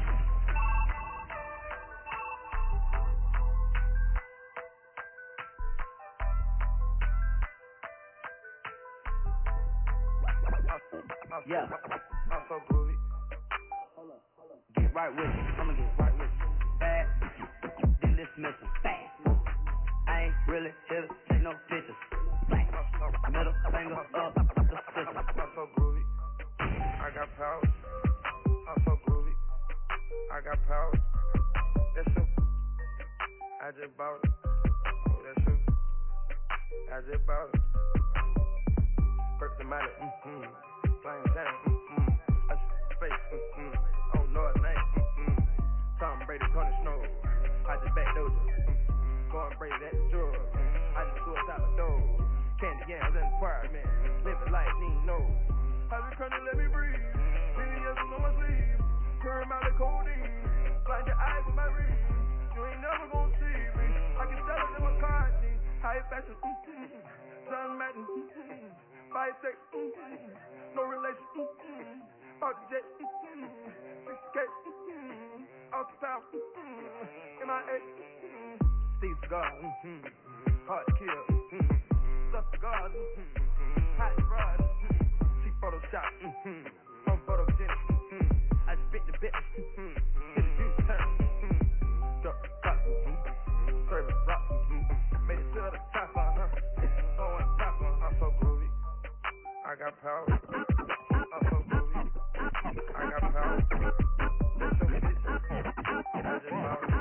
Yeah, I'm so groovy. Get right with it, I'ma get right with it. Bad, then dismiss them. Fast. I ain't really here to take no pictures. Flat. Middle finger up the system. I'm so groovy. I got power. I'm so groovy. I got power. That's true. I just bought it. Oh, that's true. I just bought it. Perk the money. Mm-hmm. Flying down. Mm-hmm. I just face. Mm-hmm. I don't know her name. Mm-hmm. Tom Brady, Tony Snow. I just back doja. Mm-hmm. Going Brady at the drug. Mm-hmm. I just threw it out the door. Candy yams in the apartment. Living like Nino. I just come to let me breathe. Many years on my sleeve. Turn out the codeine. Blind your eyes with my ring. You ain't never gonna see me. I can sell it to McCartney. High fashion. Mm-hmm. Sun Madden. Mm-hmm. Five sex. Mm-hmm. No relation. Mm-hmm. Off the jet. Mm-hmm. six K. Mm-hmm. Off the power. Mm-hmm. M I A. Mm-hmm. Steve Cigar. Mm-hmm. Hard to kill. Mm-hmm. Stuff cigars. Mm-hmm. Hot rod. Mm-hmm. Cheap Photoshop. Mm-hmm. Home photogenic. Mm-hmm. I spit the bit. Mm-hmm. Hit the juice turn. Mm-hmm. Duck, duck. Mm-hmm. Service rock. Mm-hmm. Made it to the top. Uh-huh. Oh, on top. Uh-huh. I'm so groovy. I got power. I'm so groovy. I got power. That's so bitch. I just bought it.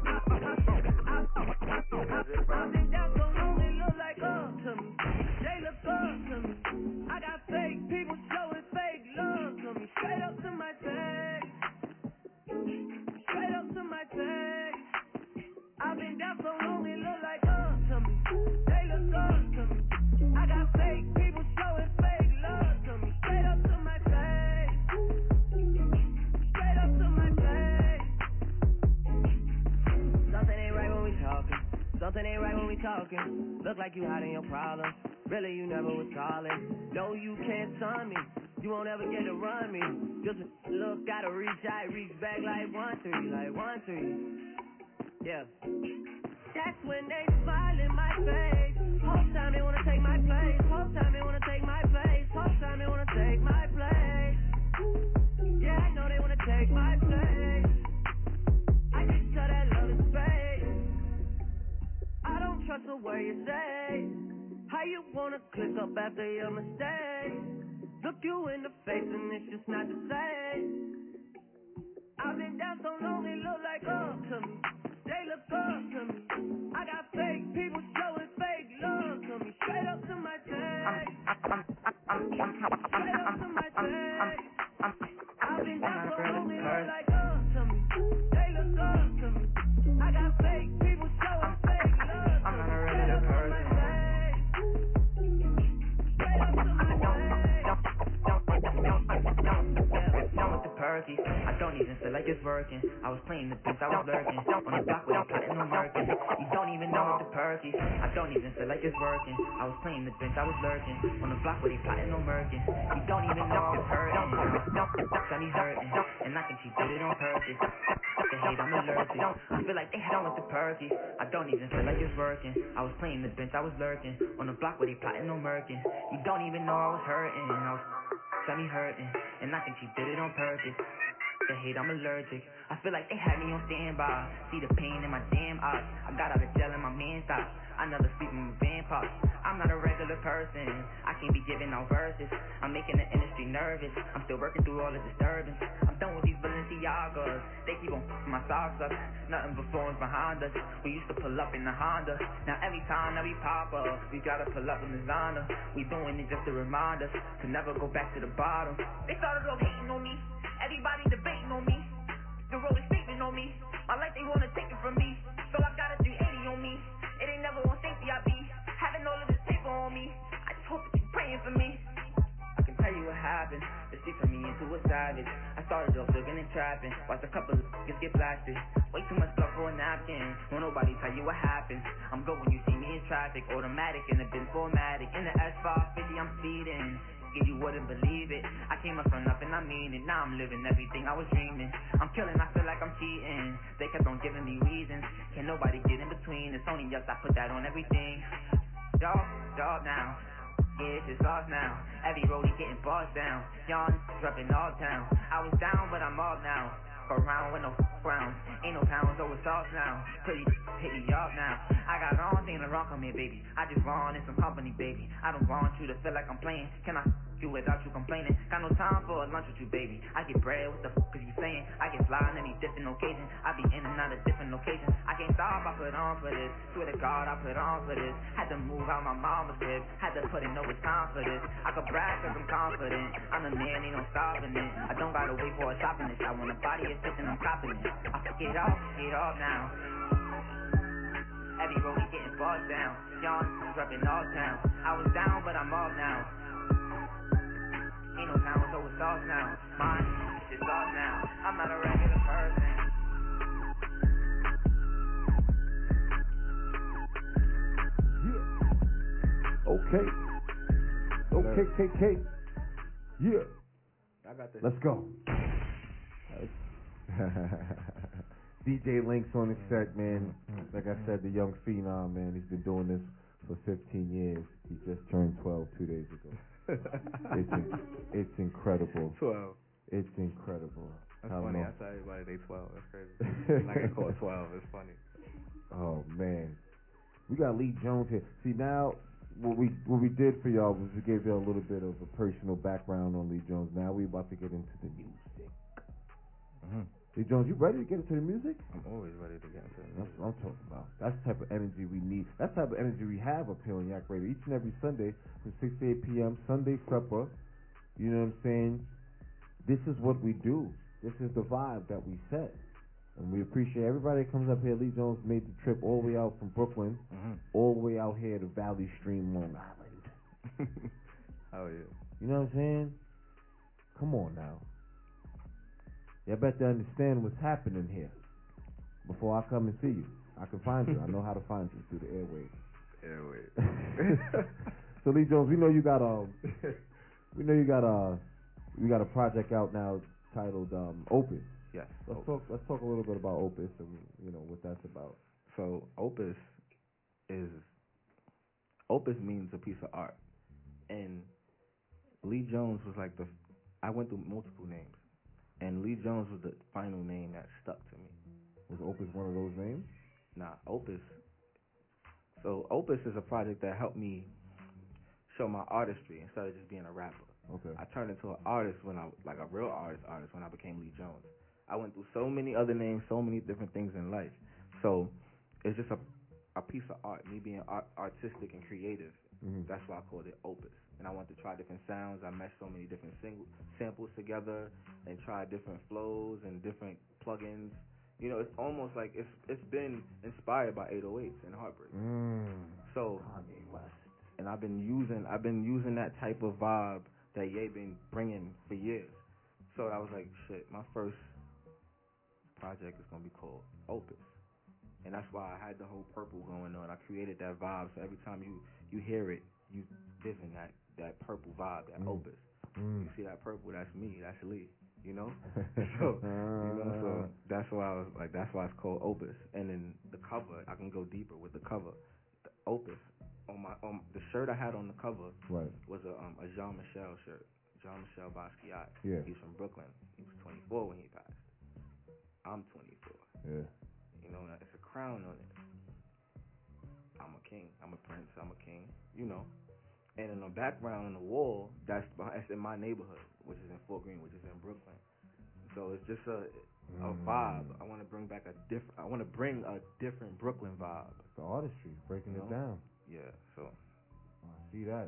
I just bought it. Y'all so long they look like up to me. They look up to me. I got fake people showing fake love to me. Straight up to my face. Straight up to my face. Look like you hiding your problems. Really, you never was calling. No, you can't sun me. You won't ever get to run me. Just look, gotta reach out, reach back like one, three, like one, three. Yeah. That's when they smile in my face. Whole time they wanna take my place. Whole time they wanna take my place. Whole time they wanna take my place. Yeah, I know they wanna take my place. I just tell that love is fake. I don't trust a word you say. How you wanna click up after your mistake? Look you in the face and it's just not the same. I've been down so long they look like up to me. They look up to me. I got fake people showing fake love to me. Straight up to my face. Straight up to my face. I've been down so long they look like up to me. They look up to me. I got fake people showing fake love to me. Straight up to my face. Straight up to my face. Down with the perky, I don't even feel like it's working. I was playing the bitch, I was lurking on the block with a plotting on murking. You don't even know what the perky, I don't even feel like it's working. I was playing the bitch, I was lurking on the block with a plotting on murking. You don't even know I was hurting. Sonny hurting, and I think she did it on purpose. They hate, I'm allergic. I feel like they had on with the perky. I don't even feel like it's working. I was playing the bench, I was lurking on the block with a plotting on murking. You don't even know I was hurting. I was got me hurting, and I think she did it on purpose. The hate, I'm allergic. I feel like they had me on standby. See the pain in my damn eyes. I got out of jail and my man stopped. I never sleep with my vampires. I'm not a regular person. I can't be giving out verses. I'm making the industry nervous. I'm still working through all the disturbance. I'm done with these Balenciagas. They keep on f***ing my socks up. Nothing but phones behind us. We used to pull up in the Honda. Now every time that we pop up, we gotta pull up in the Zonda. We doing it just to remind us to never go back to the bottom. They started off hating on me. Everybody debating on me. The road is sleeping on me. My life, they wanna take it from me. So I got a three eighty on me. It ain't never on safety, I be having all of this paper on me. I just hope that you praying for me. I can tell you what happened. The street turned me into a savage. I started off looking and trapping. Watched a couple of niggas get blasted. Way too much blood for a napkin. Won't nobody tell you what happened. I'm good when you see me in traffic. Automatic in the bin formatic. In the S five fifty, I'm speeding. Yeah, you wouldn't believe it. I came up from nothing, I mean it. Now I'm living everything I was dreaming. I'm killing, I feel like I'm cheating. They kept on giving me reasons. Can't nobody get in between. It's only us, I put that on everything. Dog, dog now. Yeah, it's just off now. Every road he getting bossed down. Y'all dropping all town. I was down, but I'm off now. Go around with no ground. Ain't no pounds, so it's off now. Pretty hit me off now. I got on, ain't no wrong on me, baby. I just want in some company, baby. I don't want you to feel like I'm playing. Can I you without you complaining? Got no time for a lunch with you, baby. I get bread, what the fuck is you saying? I get fly on any different occasions. I be in and out of different locations. I can't stop, I put on for this. Swear to God, I put on for this. Had to move out my mama's crib. Had to put in overtime for this. I could brag cause I'm confident. I'm the man, ain't no stopping it. I don't gotta wait for a shopping list. I want a body of something, I'm copping it. I fuck it off, get off now. Every road he getting bogged down. Young, dropping all town. I was down, but I'm off now. Ain't no pound, so it's off now. Mine, it's off now. I'm not a regular person. Yeah. Okay. Okay, K K. Yeah. I got this. Let's go. D J Links on the set, man. Like I said, the young phenom, man. He's been doing this for fifteen years. He just turned twelve two days ago. it's in, it's incredible. twelve. It's incredible. That's I funny. know. I tell everybody they twelve. That's crazy. I get called twelve. It's funny. Oh man, we got Lee Jones here. See now, what we what we did for y'all was we gave y'all a little bit of a personal background on Lee Jones. Now we about to get into the music. Mm-hmm. Lee Jones, you ready to get into the music? I'm always ready to get into the music. That's what I'm talking about. That's the type of energy we need. That's the type of energy we have up here on Yak Radio each and every Sunday from six to eight p.m. Sunday supper. You know what I'm saying? This is what we do. This is the vibe that we set. And we appreciate everybody that comes up here. Lee Jones made the trip all the way out from Brooklyn, mm-hmm. all the way out here to Valley Stream, Long Island. Hell yeah. You know what I'm saying? Come on now. You better understand what's happening here before I come and see you. I can find you. I know how to find you through the airwaves. Airways. So Lee Jones, we know you got um, we know you got a, you got a project out now titled um, Opus. Yes. Let's Opus. talk. Let's talk a little bit about Opus and you know what that's about. So Opus is Opus means a piece of art, and Lee Jones was like the. I went through multiple names, and Lee Jones was the final name that stuck to me. Was Opus one of those names? Nah, Opus. So Opus is a project that helped me show my artistry instead of just being a rapper. Okay. I turned into an artist when I like a real artist artist when I became Lee Jones. I went through so many other names, so many different things in life. So it's just a a piece of art, me being art, artistic and creative. Mm-hmm. That's why I called it Opus. And I wanted to try different sounds. I meshed so many different single, samples together and tried different flows and different plugins. You know, it's almost like it's it's been inspired by eight oh eights and Heartbreak. Mm. So, and I've been using I've been using that type of vibe that Ye been bringing for years. So I was like, shit, my first project is gonna be called Opus, and that's why I had the whole purple going on. I created that vibe, so every time you you hear it, you vision that that purple vibe, that Mm. Opus. Mm. You see that purple? That's me. That's Lee. You know. So you know, so that's why I was like, that's why it's called Opus. And then the cover, I can go deeper with the cover. The Opus on my on the shirt I had on the cover Right. was a um, a Jean Michel shirt. Jean Michel Basquiat. Yeah. He's from Brooklyn. He was twenty-four when he passed. I'm twenty-four. Yeah. You know, it's a crown on it. I'm a king. I'm a prince. I'm a king. You know. And in the background on the wall, that's that's in my neighborhood, which is in Fort Greene, which is in Brooklyn. So it's just a a Mm. vibe. I want to bring back a different. I want to bring a different Brooklyn vibe. The artistry, breaking You it know? down. Yeah. So. I see that.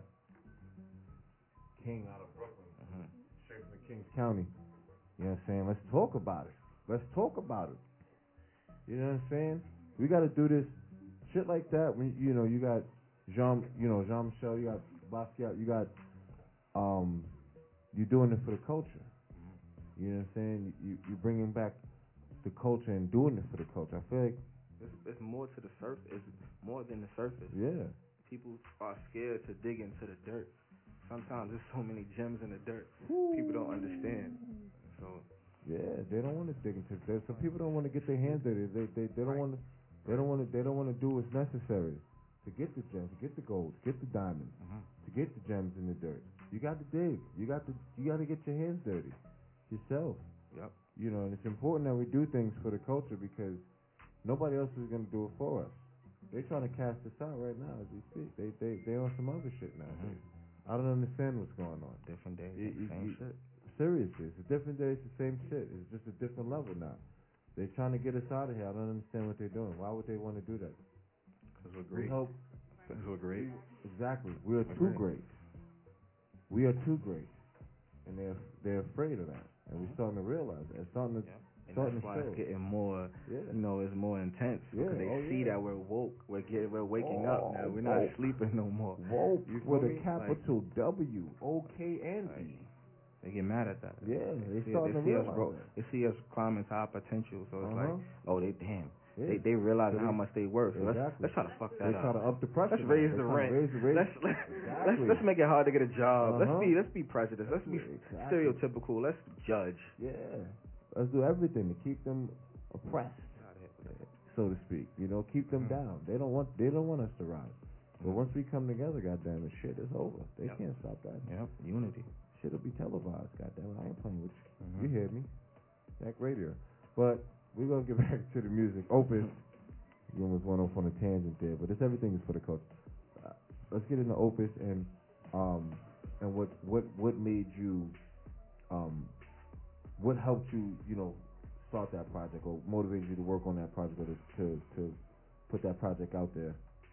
King out of Brooklyn. Mm-hmm. Straight from the Kings County. You know what I'm saying? Let's talk about it. Let's talk about it. You know what I'm saying? We got to do this shit like that. When you know you got Jean, you know Jean Michel, you got Basquiat, you got um, you're doing it for the culture. Mm-hmm. You know what I'm saying? You you bringing back the culture and doing it for the culture. I feel like it's, it's more to the surface. It's more than the surface. Yeah. People are scared to dig into the dirt. Sometimes there's so many gems in the dirt. Woo. People don't understand. So yeah, they don't want to dig into it. Some people don't want to get their hands dirty. They they they don't right. want to. They don't want to. They don't want to do what's necessary to get the gems, to get the gold, to get the diamonds, mm-hmm. to get the gems in the dirt. You got to dig. You got to. You got to get your hands dirty yourself. Yep. You know, and it's important that we do things for the culture because nobody else is going to do it for us. They're trying to cast us out right now as we speak. They they they on some other shit nowadays. Mm-hmm. I don't understand what's going on. Different days, It- it- same it- shit. Seriously, it's a different day. It's the same shit. It's just a different level now. They're trying to get us out of here. I don't understand what they're doing. Why would they want to do that? Because we're We great. hope. Because we're great. Exactly. We are We're too great. great. We are too great, and they're they're afraid of that. And we're Mhm. starting to realize that. It's starting to Yeah. And starting that's to why show. it's getting more, Yeah. you know, it's more intense Yeah, because they oh, see yeah. that we're woke. We're getting, we're waking Oh, up now. We're not woke. sleeping no more. Woke You with feel a me? capital W, O K and Like, E. they get mad at that. Yeah, they see, starting they to see us realize grow. that. They see us climbing to our potential. So it's Uh-huh. like, oh, they damn. Yeah. They they realize So how they- much they worth. So Exactly. let's let's try to fuck that They up. try to up the pressure. Let's now. raise They the trying to rent. Raise the raise. Let's let's, Exactly. let's let's make it hard to get a job. Uh-huh. Let's be let's be prejudiced. Let's be Exactly. stereotypical. Let's judge. Yeah. Let's do everything to keep them oppressed, so to speak. You know, keep them Mhm. down. They don't want they don't want us to rise. But Mhm. once we come together, goddamn it, shit is over. They Yep. can't stop that. Yep. Unity. Shit'll be televised, goddamn it. I ain't playing with you. Mhm. You hear me? Jack Radio. But we're gonna get back to the music. Opus. You almost went off on a tangent there, but it's everything is for the culture. Uh, let's get into Opus and um and what what what made you um what helped you you know start that project or motivated you to work on that project or to to, to put that project out there.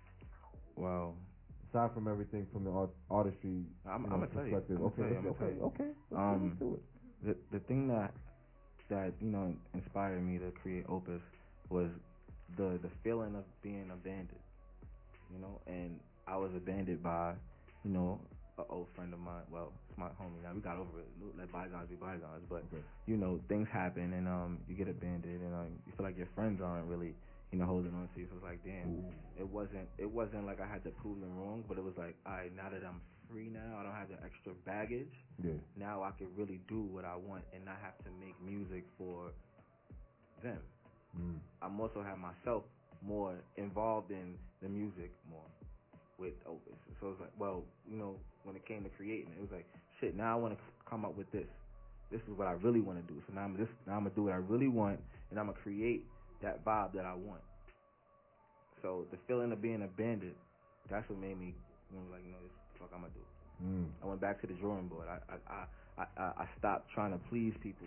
Well, aside from everything from the art, artistry I'm, you know, I'm gonna tell you. perspective. I'm okay, gonna tell you. I'm let's- gonna okay, tell you. okay. Let's Um, get into it. the the thing that that you know inspired me to create Opus was the the feeling of being abandoned. You know, and I was abandoned by you know an old friend of mine. Well, it's my homie now. We got over it. Let bygones be bygones. But Okay. you know, things happen, and um, you get abandoned, and um, you feel like your friends aren't really you know, holding on to you. So it's like, damn, Ooh. it wasn't it wasn't like I had to prove them wrong, but it was like, all right, now that I'm free now, I don't have the extra baggage. Yeah. Now I can really do what I want and not have to make music for them. Mm. I'm also have myself more involved in the music more with Opus. So it's like, well, you know, when it came to creating it, it was like, shit, now I want to come up with this. This is what I really want to do. So now I'm this now I'm gonna do what I really want, and I'm gonna create that vibe that I want. So the feeling of being a bandit, that's what made me, you know, like, you know, this is what I'm gonna do. Mm. I went back to the drawing board. I I I I, I stopped trying to please people.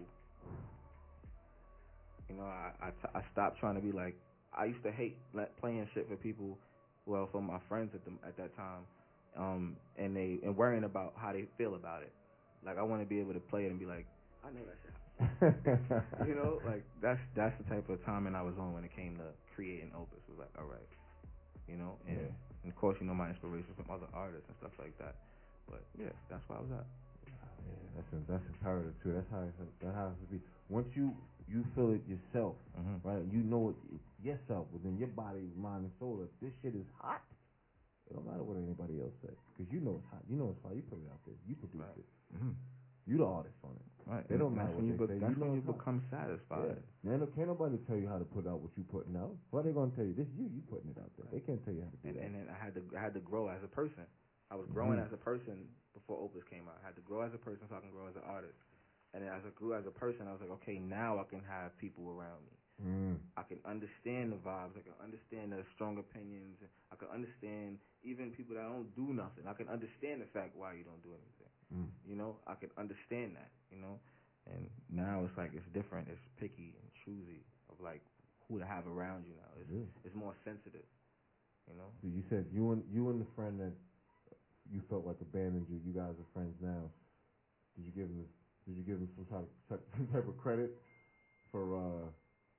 You know, I, I I stopped trying to be like, I used to hate let, playing shit for people, well, for my friends at the at that time, um, and they and worrying about how they feel about it. Like, I want to be able to play it and be like, I know that shit. You know, like that's that's the type of timing I was on when it came to creating Opus. It was like, all right, you know, and, Yeah. and of course, you know, my inspiration from other artists and stuff like that. But yeah, that's where I was at. Yeah, that's a, that's imperative too. That's how it's, that how it should be. Once you you feel it yourself, Mm-hmm. right? You know it yourself within your body, mind, and soul. If this shit is hot, it don't matter what anybody else says, because you know it's hot. You know it's fire. You put it out there. You produce Right. it. Mm-hmm. You the artist on it. Right. It don't And matter that's what when you they be- say. That's You know when you it's hot. become satisfied. Yeah. Man, can't nobody tell you how to put out what you putting out. Why they gonna tell you this? You you putting it out there. They can't tell you how to do And, that. and then I had to I had to grow as a person. I was growing Mhm. as a person before Opus came out. I had to grow as a person so I can grow as an artist. And then as I grew as a person, I was like, okay, now I can have people around me. Mm. I can understand the vibes. I can understand the strong opinions. I can understand even people that don't do nothing. I can understand the fact why you don't do anything. Mm. You know, I can understand that. You know, and now it's like it's different. It's picky and choosy of like who to have around you now. It's Yeah. it's more sensitive. You know. So you said you and you and the friend that you felt like abandoned you. You guys are friends now. Did you give him Did you give him some type of, some type of credit for uh,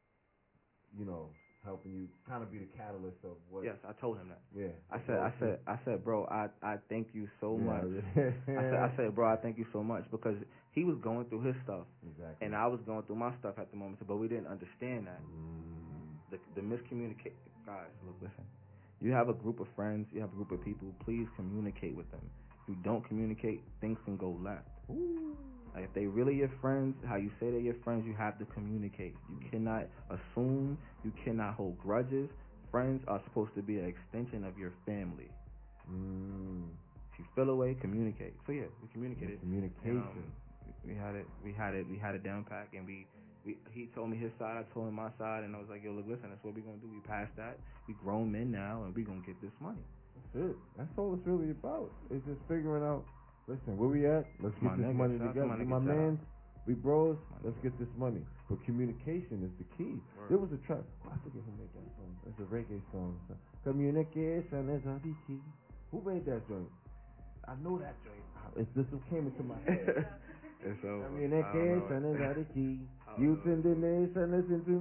you know, helping you kind of be the catalyst of what? Yes, I told him that. Yeah. I said, I said, I said, bro, I, I thank you so Yeah, much. yeah. I said, I said, bro, I thank you so much because he was going through his stuff, Exactly. and I was going through my stuff at the moment, but we didn't understand that. Mm. The the miscommunication, guys. Look, listen. You have a group of friends, you have a group of people. Please communicate with them. If you don't communicate, things can go left. Ooh. Like if they really your friends, how you say they're your friends, you have to communicate. You cannot assume. You cannot hold grudges. Friends are supposed to be an extension of your family. Mm. If you feel away, communicate. So yeah, we communicated. Communication. And, um, we had it. We had it. We had it down pack, and we, we. He told me his side. I told him my side, and I was like, yo, look, listen. That's what we're gonna do. We passed that. We grown men now, and we gonna get this money. That's it. That's all it's really about. It's just figuring out. Listen, where we at? Let's My get this nigga, money shout out to together. my You nigga, my shout out. mans, we bros. My Let's nigga. get this money. But communication is the key. Word. There was a track. Oh, I forget who made that song. It's a reggae song. Communication is the key. Who made that joint? I know that joint. It's this what came into my head. It's over. Communication is the key. Youth in the nation, listen to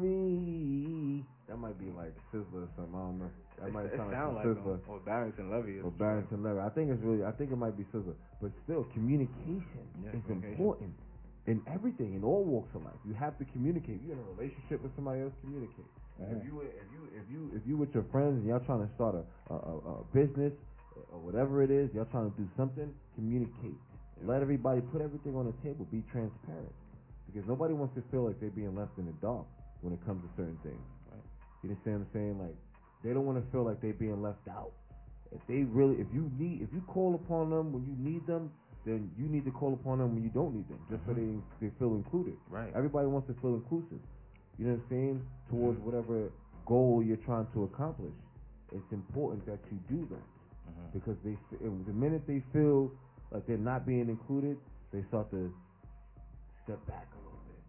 me. That might be like Sizzler or something. I don't know. That might it sound sound like like Sizzler. him. Or Barrington Levy. Or Barrington Levy. I think it's really. I think it might be Sizzler. But still, communication Yeah, is communication. important in everything, in all walks of life. You have to communicate. If you're in a relationship with somebody else, communicate. Uh-huh. If you if you if you if you with your friends and y'all trying to start a a, a, a business or whatever it is, y'all trying to do something, communicate. Yeah. Let everybody put everything on the table. Be transparent. Because nobody wants to feel like they're being left in the dark when it comes to certain things. Right. You understand what I'm saying? Like, they don't want to feel like they're being left out. If they really, if you need, if you call upon them when you need them, then you need to call upon them when you don't need them, just so Mhm. they they feel included. Right. Everybody wants to feel inclusive. You know what I'm saying? Towards Mhm. whatever goal you're trying to accomplish. It's important that you do that. Mhm. Because they, the minute they feel like they're not being included, they start to step back a little bit,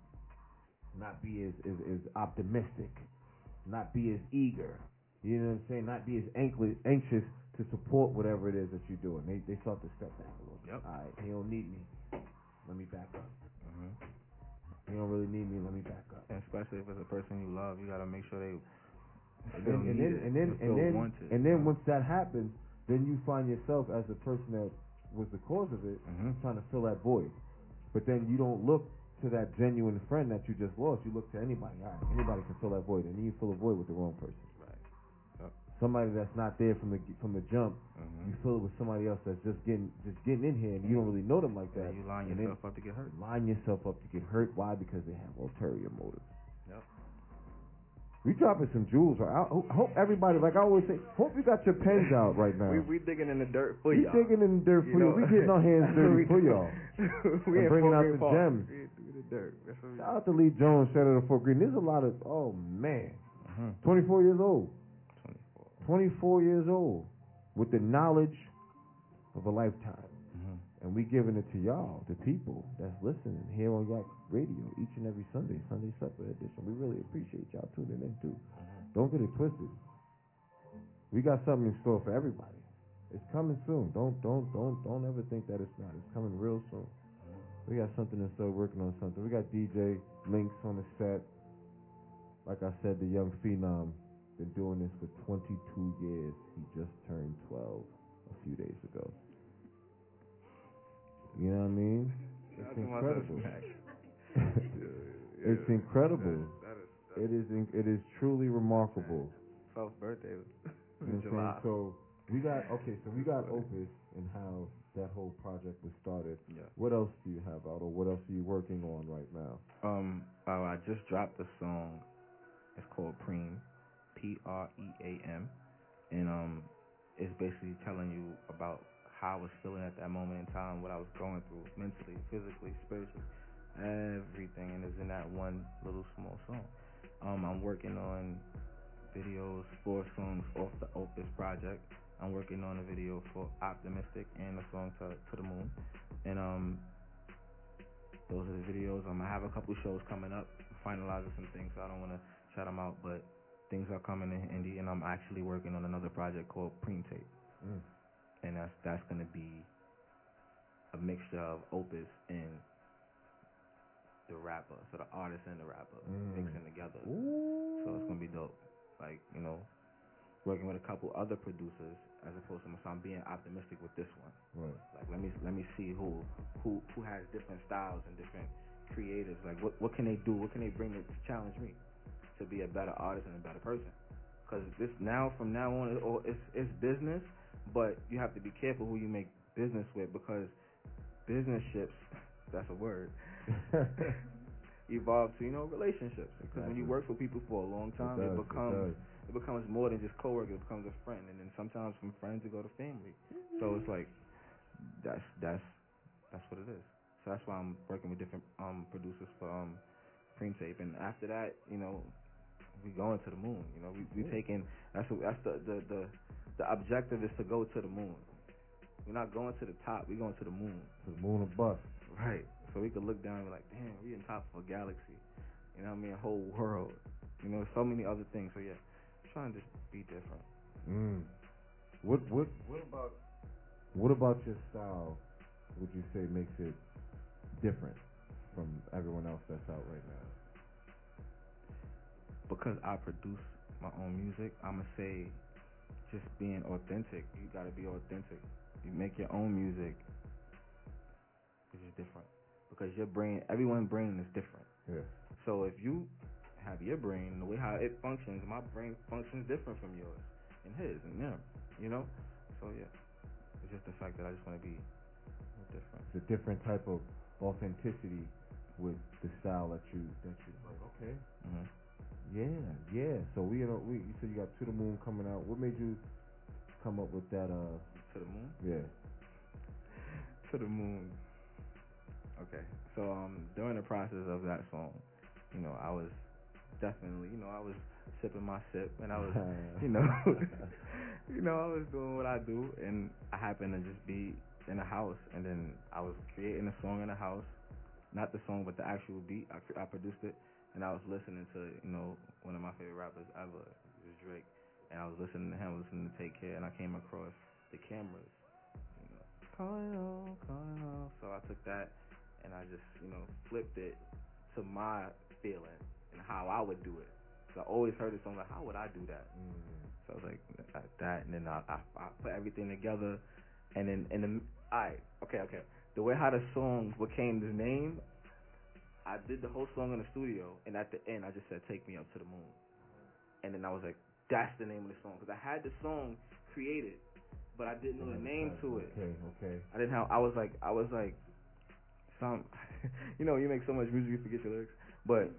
not be as, as, as optimistic, not be as eager. You know what I'm saying? Not be as anxi- anxious to support whatever it is that you're doing. They they start to step back a little bit. Yep. All right, he don't need me. Let me back up. Mhm. He don't really need me. Let me back up. And especially if it's a person you love, you gotta make sure they And feel then and then needed, and then they and feel then wanted. and then you know? once that happens, then you find yourself as the person that was the cause of it, Mhm. trying to fill that void. But then you don't look to that genuine friend that you just lost. You look to anybody. All right, anybody can fill that void, and then you fill a void with the wrong person. somebody that's not there from the from the jump. Mm-hmm. You fill it with somebody else that's just getting just getting in here, and you don't really know them like that. Yeah, you line and yourself up to get hurt. Line yourself up to get hurt. Why? Because they have ulterior motives. Yep. We dropping some jewels. Right? I hope- I hope everybody, like I always say, hope you got your pens out right now. We we digging in the dirt for we y'all. digging in the dirt for You you. know? We getting our hands dirty for y'all. we and bringing out the Park. gems. We in the dirt. That's what we Shout out to Lee Jones. Shout out to Fort Green. There's a lot of oh man, mm-hmm. twenty-four years old. twenty-four. twenty-four years old with the knowledge of a lifetime. Mm-hmm. And we giving it to y'all, the people that's listening here on Yak Radio each and every Sunday, Sunday Supper Edition. We really appreciate y'all tuning in too. Mm-hmm. Don't get it twisted. We got something in store for everybody. It's coming soon. Don't don't don't don't ever think that it's not. It's coming real soon. Mm-hmm. We got something in store, working on something. We got D J Links on the set. Like I said, the young phenom been doing this for twenty-two years. He just turned twelve a few days ago. You know what I mean? It's incredible. It's incredible. That is, that is, It is in, it is truly remarkable. twelfth birthday You know in what I'm July. saying? So we got okay. So we got Opus and how that whole project was started. Yeah. What else do you have out, or what else are you working on right now? Um, uh, I just dropped a song. It's called Preem, P R E A M, and um, it's basically telling you about how I was feeling at that moment in time, what I was going through mentally, physically, spiritually, everything, and it's in that one little small song. Um, I'm working on videos for songs off the Opus project. I'm working on a video for Optimistic and a song to to the Moon, and um, those are the videos. Um, I have a couple shows coming up, finalizing some things, so I don't want to shout them out, but things are coming in Indy, and I'm actually working on another project called Preem Tape. Mm. And that's that's gonna be a mixture of Opus and the rapper, so the artist and the rapper Mm. mixing together. Ooh. So it's gonna be dope. Like, you know, working with a couple other producers as opposed to so I'm being optimistic with this one. Right. Like let me let me see who who who has different styles and different creatives. Like what what can they do? What can they bring to, to challenge me to be a better artist and a better person? Because this now from now on it's it's business. But you have to be careful who you make business with, because business ships, that's a word, evolve to, you know, relationships. Because when you work for people for a long time, it, it, does, it becomes it, it becomes more than just coworker. It becomes a friend, and then sometimes from friends it go to family. So it's like that's that's that's what it is. So that's why I'm working with different um producers for um Preem Tape, and after that, you know, we going to the moon. You know, we we taking that's what, that's the the the The objective is to go to the moon. We're not going to the top. We're going to the moon. To the moon and bust. Right. So we could look down and be like, damn, we in top of a galaxy. You know what I mean? A whole world. You know, so many other things. So yeah, I'm trying to just be different. Mm. What what what about what about your style would you say makes it different from everyone else that's out right now? Because I produce my own music, I'ma say just being authentic. You gotta be authentic. You make your own music, which is different. Because your brain, everyone's brain is different. Yeah. So if you have your brain, the way how it functions, my brain functions different from yours and his and them, you know? So yeah, it's just the fact that I just want to be different. It's a different type of authenticity with the style that you that you like. Okay. Mm-hmm. Yeah, yeah. So we, you know, we you said you got To the Moon coming out. What made you come up with that? Uh, To the Moon? Yeah. To the Moon. Okay. So um, during the process of that song, you know, I was definitely, you know, I was sipping my sip, and I was, you know, you know, I was doing what I do, and I happened to just be in a house, and then I was creating a song in the house, not the song, but the actual beat. I, I produced it. And I was listening to, you know, one of my favorite rappers ever, was Drake. And I was listening to him, listening to Take Care, and I came across the cameras, you know, calling on, calling on. So I took that, and I just, you know, flipped it to my feeling and how I would do it. So I always heard this song, like, how would I do that? Mm. So I was like, like that, and then I, I, I put everything together, and then, and then, all right, okay, okay. The way how the song became the name, I did the whole song in the studio, and at the end, I just said, take me up to the moon. And then I was like, that's the name of the song. Because I had the song created, but I didn't know the name to it. Okay, okay. I didn't have. I was like, I was like, some. You know, you make so much music, you forget your lyrics. But,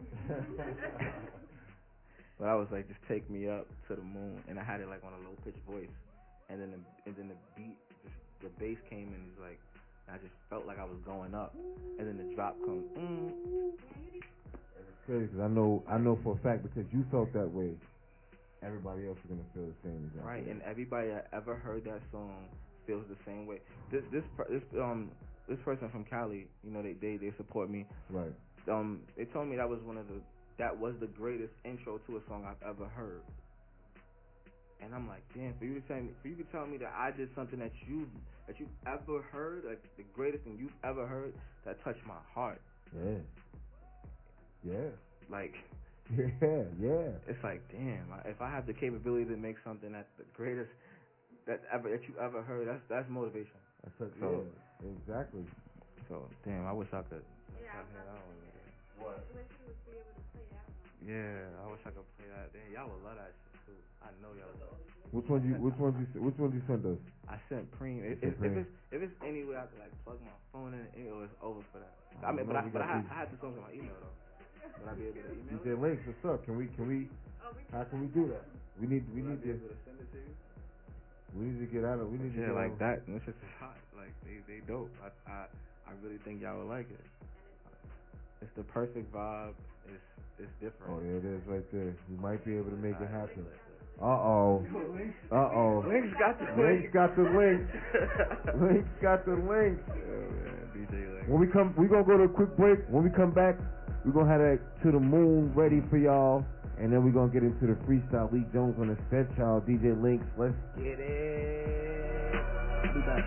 but I was like, just take me up to the moon, and I had it like on a low pitched voice, and then the, and then the beat, just the bass came in. It's like, I just felt like I was going up, and then the drop comes. Mm. It's crazy because I know, I know for a fact because you felt that way. Everybody else is gonna feel the same exactly. Right, and everybody that ever heard that song feels the same way. This this this um this person from Cali, you know, they they they support me. Right. Um, they told me that was one of the that was the greatest intro to a song I've ever heard. And I'm like, damn, for you to tell me, for you to tell me that I did something that you that you've ever heard, like the greatest thing you've ever heard, that touched my heart. Yeah. Yeah. Like. Yeah, yeah. It's like, damn, if I have the capability to make something that's the greatest that ever that you ever heard, that's that's motivation. That's a, so, yeah, exactly. So, damn, I wish I could. Yeah, I hear that one. What? Yeah, I wish I could play that. Damn, y'all would love that shit too. I know y'all would. Which one you? Which one you? Which one you sent us? I sent Preem. If, if, if it's if it's any way I could like plug my phone in, it was over for that. I, I mean, but I but I, I had the songs on my email though. Would I be able to email? D J Links, what's up? Can we? Can we? How can we do that? We need. We Would need I be to. able to send it to you? We need to get out of. We need to yeah, get like out that. This shit is hot. Like they, they dope. I, I, I really think y'all would like it. It's the perfect vibe. It's, it's different. Oh yeah, it is right there. We might be able to make it happen. Uh oh. Uh oh. Links got the links. links. got the links. Links got the links. Oh man, D J Links. When we come, we gonna go to a quick break. When we come back, we gonna have that To the Moon ready for y'all. And then we're going to get into the freestyle. Lee Jones on the set, y'all. D J Links, let's get it. Be back.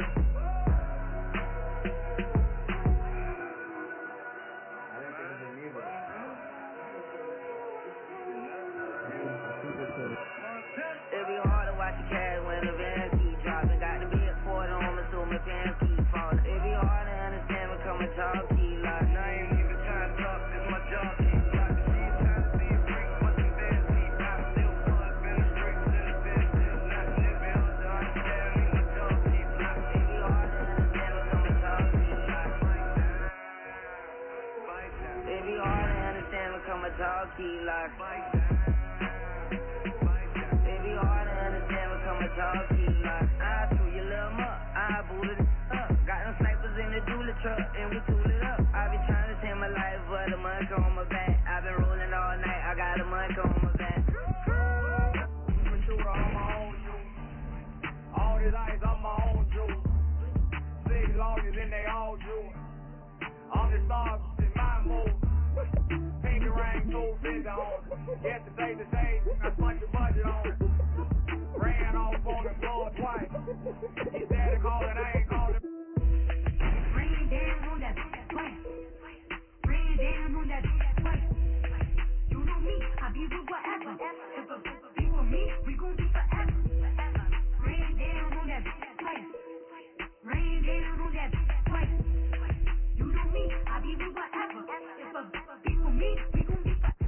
It be hard to watch the cash when the van keep dropping. Got the big Ford on me, so my pants keep falling. It be hard to understand when come and talk to you like, I ain't even trying to talk, this my job. Talk to you like it be hard to understand when come and talk to you like I threw your little muck, I booted it up. Got them snipers in the dually truck and we tool it up. I been trying to save my life but the money on my back. I been rolling all night, I got the money on my back. For sure I'm my own juice. All this ice, I'm my own juice. Six lawyers and they all juice. I'm the star, it's my move. Pinky ring, two fifty on. Yesterday to day, I spent the budget on it. Ran off on the floor twice. He said to call it, I ain't called it. Rain down on that twice. Rain down on that twice. You know me, I be with whatever. If a be with me, we gon' be forever. Rain down on that twice. Rain down on that twice. You know me, I be with whatever. If a be with me, we gon' be forever.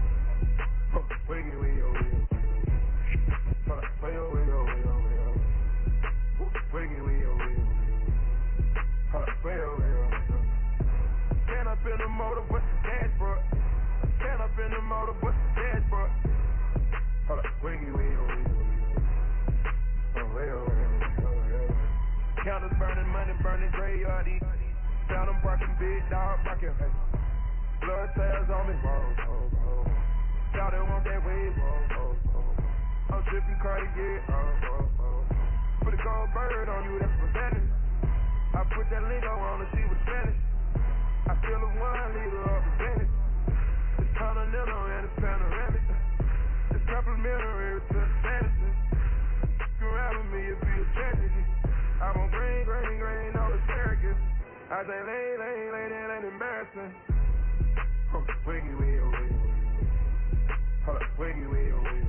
Wiggy, wiggy, wiggy. Wiggy, wiggy, wiggy. Wiggy, wiggy, wiggy. Wiggy, wiggy. Stand up in the motor, what's the dashboard? Stand up in the motor, what's the dashboard? Hold up, wiggy, wiggy, wiggy. Wiggy, wiggy. Counters burning, money burning, graveyard eat. Found them barking, big dog barking. Blood tails on me, whoa, whoa, whoa. Y'all don't want that wave, whoa, whoa, whoa. I'm dripping Cartier, oh, oh, oh. Put a gold bird on you, that's pathetic. I put that lingo on her, she was Spanish. I feel a one liter of the Venice. It's continental and it's panoramic. It's complimentary to the fantasy. You around with me, it'd be a tragedy. I want green, green, green, no asparagus. I say lay, lay, lay, that ain't embarrassing. Oh, wiggy, wiggy, wiggy. Hold up, wiggy, wiggy, wiggy.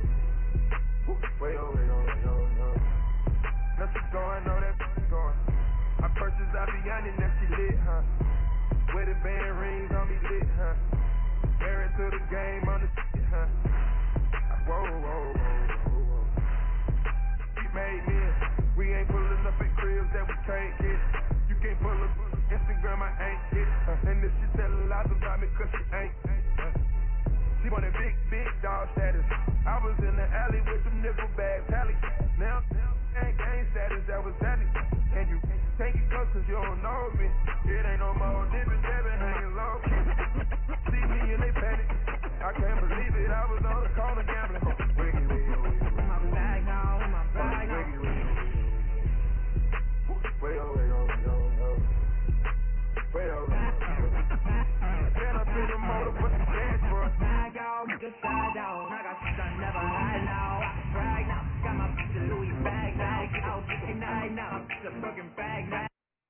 Wiggy, wiggy, wiggy. Nothing's going, no, that's going. I purchased Aviani, now she lit, huh? With the band rings on me lit, huh? Married to the game on the shit, huh? I Whoa, whoa, whoa, whoa. We made this. We ain't pulling up at cribs that we can't get. You can't pull up Instagram, I ain't hit. Uh, and this shit tell lies about me cause she ain't. Uh, she wanted big, big dog status. I was in the alley with some nickel bag tally. Now, ain't gang status, that was tally. And you can't get close cause you don't know me. It ain't no more dipping, dabbing, hanging low. See me and they panic. I can't believe it, I was on the corner gambling. Wiggy, wiggy, wiggy. My bag now, my bag now. Wiggy, wiggy, wiggy. Wait, oh, wait, oh, wait, oh, oh. Wait, oh, wait, oh. Then I see the motor, but the cash for us. Bag out, just side out. I got shit I never had now. I brag now. Got my bitch a Louis bag now. Out chicken night now. It's a fucking bag now.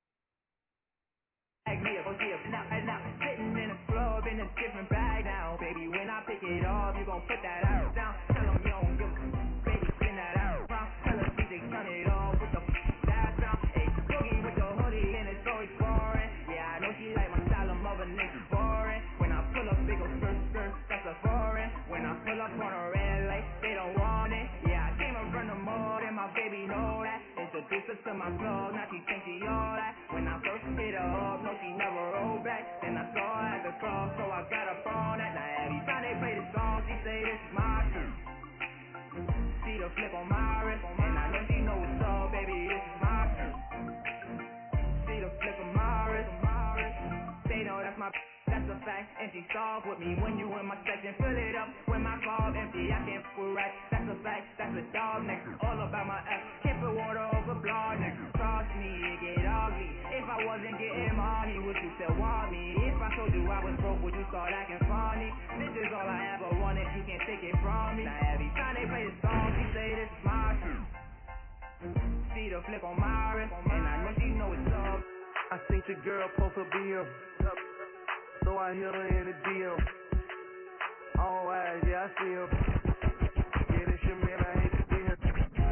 Bag me up, oh yeah, now, now. Sitting in the club in a different bag now. Baby, when I pick it up, you gon' put that out down. Tell them you don't give a baby, spin that out round. Tell them D J turn it on with the that sound. Hey, boogie with the hoodie and it's always foreign. Yeah, I know she like my style, of mother nigga boring. When I pull up, big ol' skirt, skirt, that's a foreign. When I pull up on a red light, they don't want it. Yeah, I came up from the mall and my baby know that. Introduce her to my plug, now she think she all that. When I first hit her up, no she never rolled back. Then I saw her at the club, so I got up on that. Now every time they play the song, she say this is my turn. See the flip on my wrist, and I know she know what's up, baby, this is my turn. See the flip on my wrist, they know that's my, that's a fact. And she soft with me when you in my section. Fill it up when my club empty, I can't full right. That's a fact, that's a dog next. All about my ass, can't put water over blog next. Cross me, it get ugly. If I wasn't getting money, would you still want me? If I told you I was broke, would you start acting funny? This is all I ever wanted, you can't take it from me. Now every time they play the song, she say this is my turn. See the flip on my wrist, and I know she know it's up. I think the girl post a bill, so I hit her in the D M. All eyes, yeah, I see her. Yeah, this your man, I hate to see her.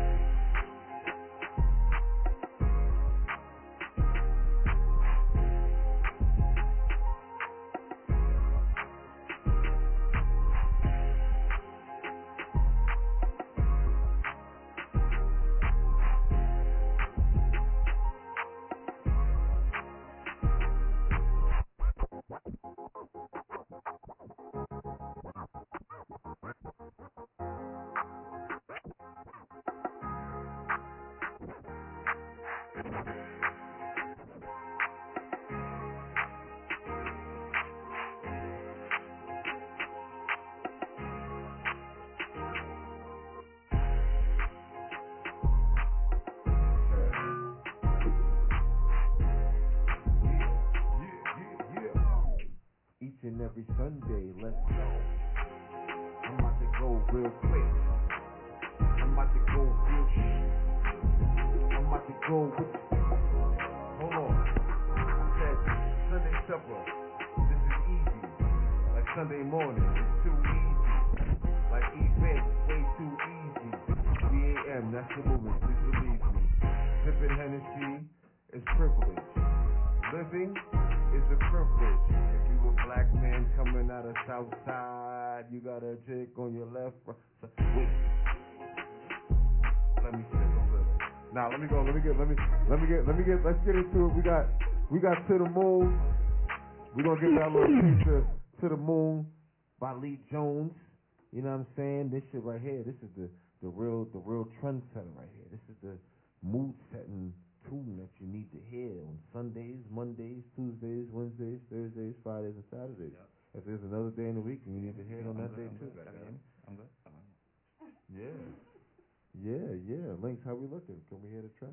And every Sunday, let's go. I'm about to go real quick. I'm about to go real shit. I'm about to go with. Hold on. I said Sunday supper. This is easy. Like Sunday morning. It's too easy. Like event. Way too easy. B A M. That's the movement. Please believe me. Sipping Hennessy is privilege. Living is a privilege. If you a black man coming out of South Side, you got a chick on your left. Right. So, wait. Let me sip a little. Now let me go. Let me get. Let me. Let me get. Let me get. Let's get into it. We got. We got To the Moon. We're gonna get that little piece of To the Moon by Lee Jones. You know what I'm saying? This shit right here. This is the the real the real trendsetter right here. This is the mood setting tune that you need to hear on Sundays, Mondays, Tuesdays, Wednesdays, Thursdays, Fridays, and Saturdays. Yep. If there's another day in the week, you need to hear it on I'm that good, day I'm too. Good. I'm good. I'm good. Yeah. Yeah, yeah. Links, how we looking? Can we hear the track?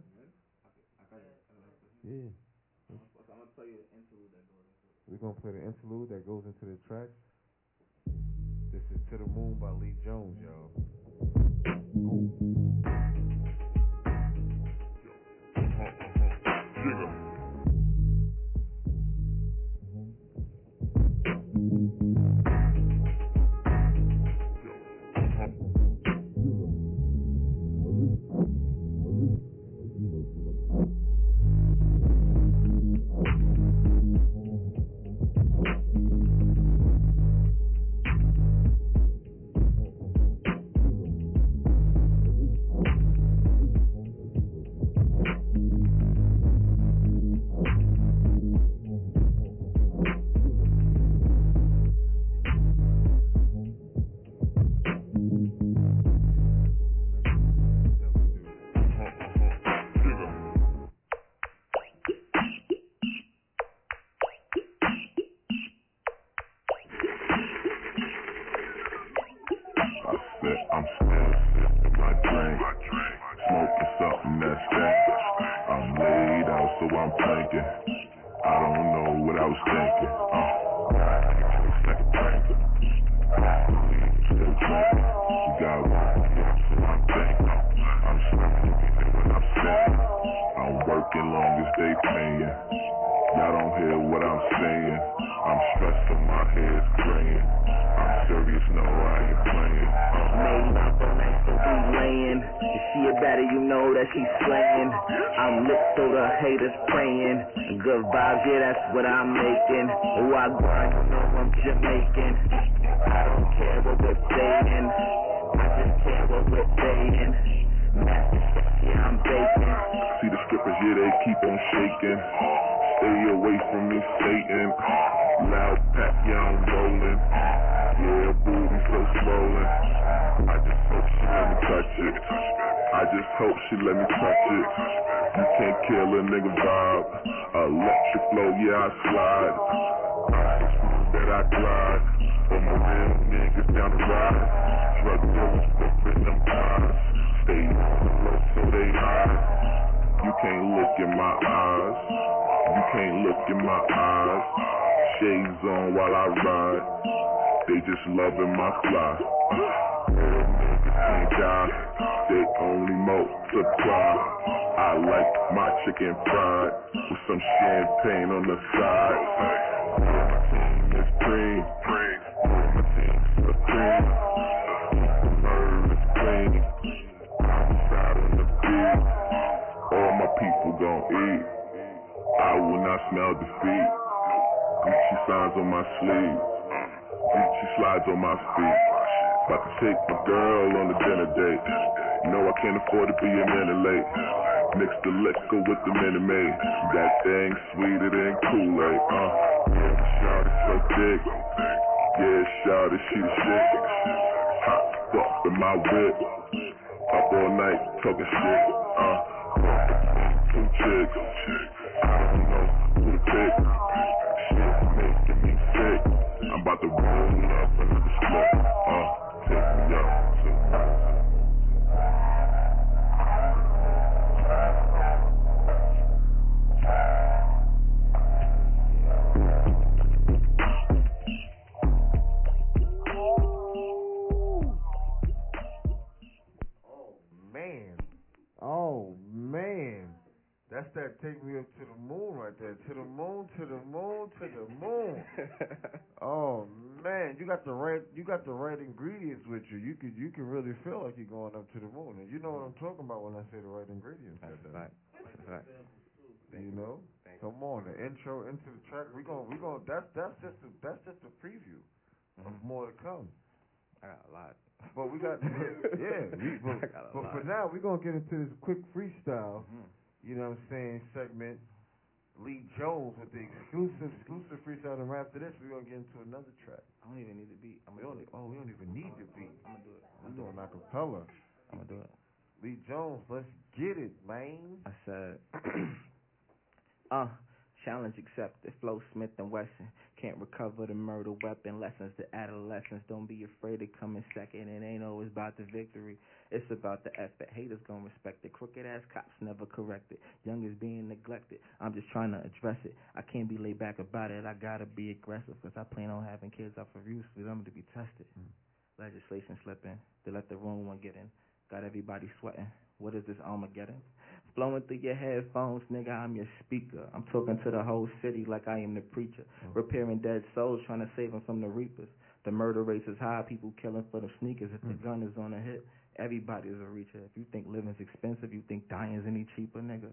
Yeah. I'm gonna play you the interlude that goes into it. We're gonna play the interlude that goes into the track. This is To the Moon by Lee Jones, y'all. my drink. Smoking something that's that. I'm laid out, so I'm thinking. I don't know what I was thinking. Uh, second drink. Still drinking. You got one, so I'm thinking. I'm smoking what I'm saying. I'm working long as they paying. Y'all don't hear what I'm saying. I'm stressing, my head's graying. I'm serious, no, I ain't playing. Made up on that, so we laying. If she a baddie, you know that she's slaying. I'm lit, so the haters praying. Good vibes, yeah, that's what I'm making. Oh, I grind, you know I'm Jamaican. I don't care what we're saying. I just care what we're saying. Master chef, yeah, I'm baking. See the strippers, yeah, they keep on shaking. Stay away from me, Satan. Loud pack, yeah, I'm rolling. Yeah, booty so swollen. I just hope she let me touch it. I just hope she let me touch it. You can't kill a nigga vibe. Electric flow, yeah, I slide. I'm so smooth that I glide. For my real niggas down the ride. Drug dealers, with them ties. Stay on the low so they hide. You can't look in my eyes. You can't look in my eyes. Shades on while I ride. They just loving my fly. Real niggas can't die. They only multiply. I like my chicken fried with some champagne on the side. Yeah, my team is cream. Yeah, my team's supreme. Murder is clean. Outside on the beat. All my people gon' eat. I will not smell defeat. Gucci signs on my sleeve. Gucci slides on my feet. About to take my girl on a dinner date. No, I can't afford to be a minute late. Mix the liquor with the Minute Maid. That thing sweeter than Kool-Aid. Uh, yeah, shawty so thick. Yeah, shawty, she the shit. Hot fuck in my whip. Up all night talking shit. Uh, two chicks. I don't know who to pick. Shit making me sick. I'm about to roll up another split. Uh, take me up. Man. Oh, man. That's that take me up to the moon right there. To the moon, to the moon, to the moon. Oh man, you got the right you got the right ingredients with you. You could you can really feel like you're going up to the moon. And you know what I'm talking about when I say the right ingredients. That's right. That's right. You know? Come on, the intro into the track. We going we going that's that's just a that's just a preview of Mm-hmm. more to come. I got a lot. But we got yeah, we, but, I got a but lot. for now we're gonna get into this quick freestyle. Mm-hmm. You know what I'm saying, segment. Lee Jones with the exclusive exclusive freestyle, and right after this we're gonna get into another track. I don't even need the beat. I'm We gonna don't, do it. oh, we don't even need the beat. I'm gonna do it. We're doing acapella. I'm gonna do it. Lee Jones, let's get it, man. I said, uh, challenge accepted. Flo Smith and Wesson can't recover the murder weapon. Lessons to adolescents. Don't be afraid to come in second. It ain't always about the victory. It's about the effort. Haters gonna respect it. Crooked ass cops never correct it. Young is being neglected. I'm just trying to address it. I can't be laid back about it. I gotta be aggressive because I plan on having kids out for use for them to be tested. Mm. Legislation slipping. They let the wrong one get in. Got everybody sweating. What is this Armageddon? Flowing through your headphones, nigga, I'm your speaker. I'm talking to the whole city like I am the preacher. Mm. Repairing dead souls, trying to save them from the reapers. The murder rate is high, people killing for the sneakers. If mm. the gun is on a hit, everybody's a reacher. If you think living's expensive, you think dying's any cheaper, nigga.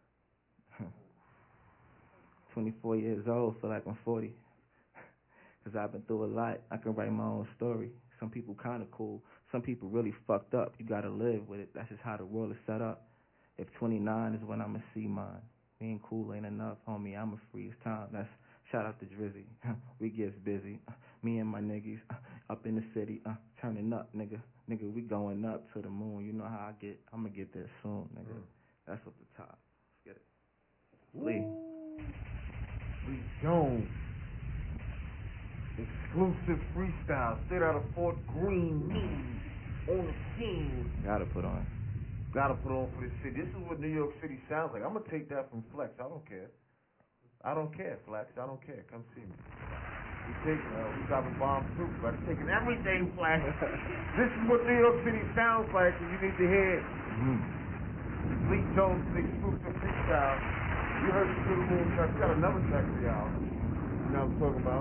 twenty-four years old, feel like I'm forty. Cause I've been through a lot. I can write my own story. Some people kinda cool. Some people really fucked up. You gotta live with it. That's just how the world is set up. If twenty-nine is when I'ma see mine. Being cool ain't enough, homie. I'ma freeze time. That's shout out to Drizzy. We gets busy. Me and my niggas up in the city, uh, turning up, nigga. Nigga, we going up to the moon. You know how I get. I'ma get there soon, nigga. Mm. That's up the top. Let's get it. Lee. Lee Jones. Exclusive freestyle, straight out of Fort Greene, Maine. on the scene. Gotta put on. Gotta put on for the city. This is what New York City sounds like. I'm gonna take that from Flex. I don't care. I don't care, Flex. I don't care. Come see me. We taking, uh, we dropping bomb proof. We're taking everything, Flex. This is what New York City sounds like, and you need to hear it. Mm-hmm. Lee Jones, big exclusive freestyle. You heard the Good Moon track. We got another track for y'all. You know what I'm talking about?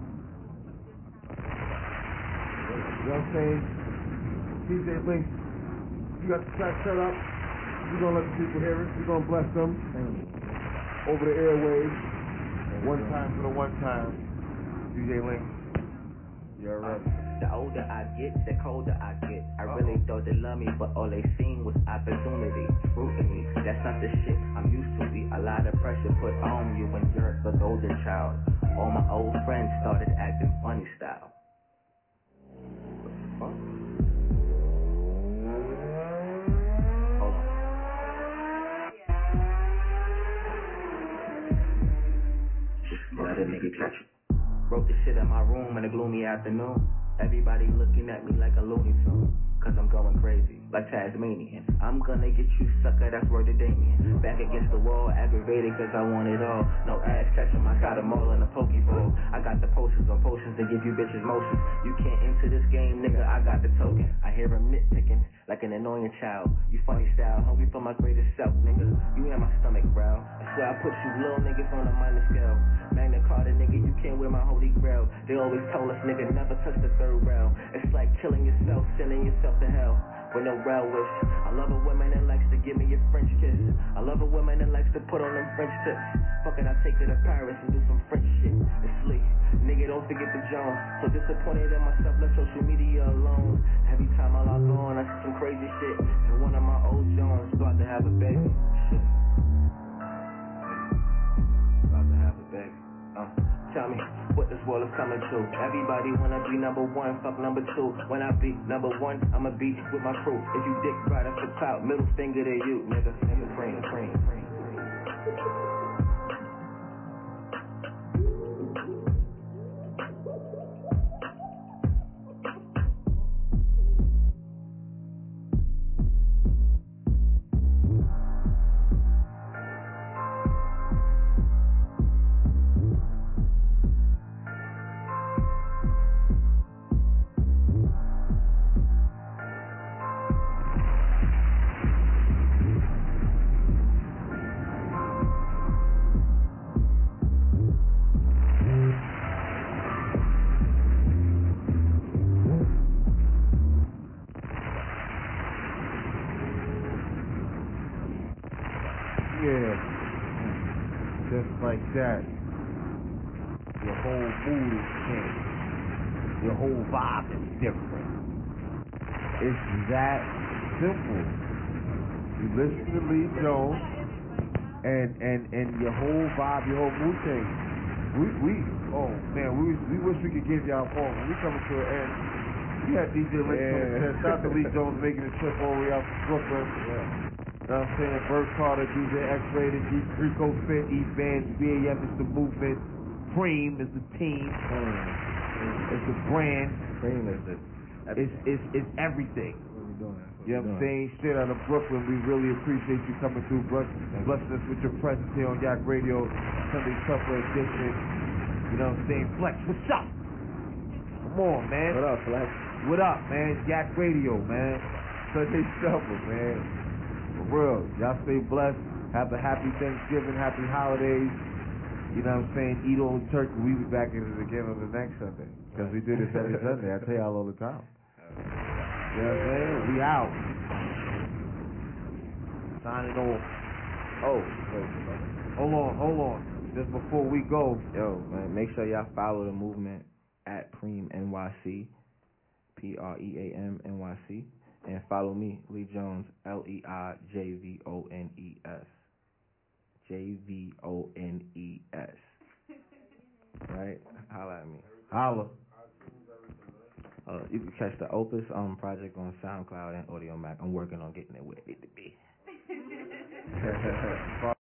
You know what I'm saying? D J Link, you got the track set up. We're gonna let the people hear it. We're gonna bless them over the airwaves. One time for the one time. D J Link, you're ready. The older I get, the colder I get. I really thought they love me, but all they seen was opportunity. Scrutiny, that's not the shit I'm used to. Be a lot of pressure put on you when you're the golden child. All my old friends started acting funny style. What the fuck? Hold on. Just let a nigga catch it. Wrote the shit in my room in a gloomy afternoon. Everybody looking at me like a Looney Tune. Cause I'm going crazy, like Tasmanian. I'm gonna get you, sucker, that's word to Damien. Back against the wall, aggravated cause I want it all. No ass catching, I got them all in a pokeball. I got the posters on potions to give you bitches motion. You can't enter this game, nigga, I got the token. I hear him nitpicking, like an annoying child. You funny style, hungry for my greatest self, nigga. You hear my stomach growl. I swear I put you little niggas on a minor scale. Magna Carta, nigga, you can't wear my holy grail. They always told us, nigga, never touch the third rail. It's like killing yourself, sending yourself to hell with no real wish. I love a woman that likes to give me a French kiss. I love a woman that likes to put on them French tips. Fuck it, I take her to Paris and do some French shit. It's Lee, nigga, don't forget the Jones. So disappointed in myself, left social media alone. Every time I log on, I see some crazy shit. And one of my old Jones about to have a baby. Shit. About to have a baby. Uh. Tell me what this world is coming to. Everybody wanna be number one, fuck number two. When I be number one, I'ma be with my crew. If you dick right up the clout, middle finger to you, nigga. Nigga, cream, cream, cream, cream. That your whole mood is changed. Your whole vibe is different. It's that simple. You listen to Lee Jones and and and your whole vibe, your whole mood changes. We we oh man, we we wish we could give y'all more. When we coming to an end. We had D J Lynch yeah. Shout out to Lee Jones making a trip all the way out to Brooklyn. Yeah. You know what I'm saying? Bert Carter, D J X-Rated, G Rico Fit, E Bands, B A M is the movement, Cream is the team, mm. it's the brand, Cream is the, it's, it's, it's everything. What we doing? What you know what I'm saying? Straight out of Brooklyn, we really appreciate you coming through, bless, blessing us with your presence here on Yak Radio, Sunday Supper Edition. You know what I'm saying? Flex, what's up? Come on, man. What up, Flex? What up, man? It's Yak Radio, man. Sunday Supper, man. For real, y'all stay blessed. Have a happy Thanksgiving, happy holidays. You know what I'm saying? Eat all the turkey. We be back in it again on the next Sunday. Because we do this every Sunday. I tell y'all all the time. You know what I'm saying? We out. Signing off. Oh, wait. Hold on, hold on. Just before we go. Yo, man, make sure y'all follow the movement at Preem N Y C. P R E A M N Y C. And follow me, Lee Jones, L E I J V O N E S. J V O N E S. Right? Holla at me. Holla. Uh, you can catch the Opus um, project on SoundCloud and Audio Mac. I'm working on getting it where it need to be.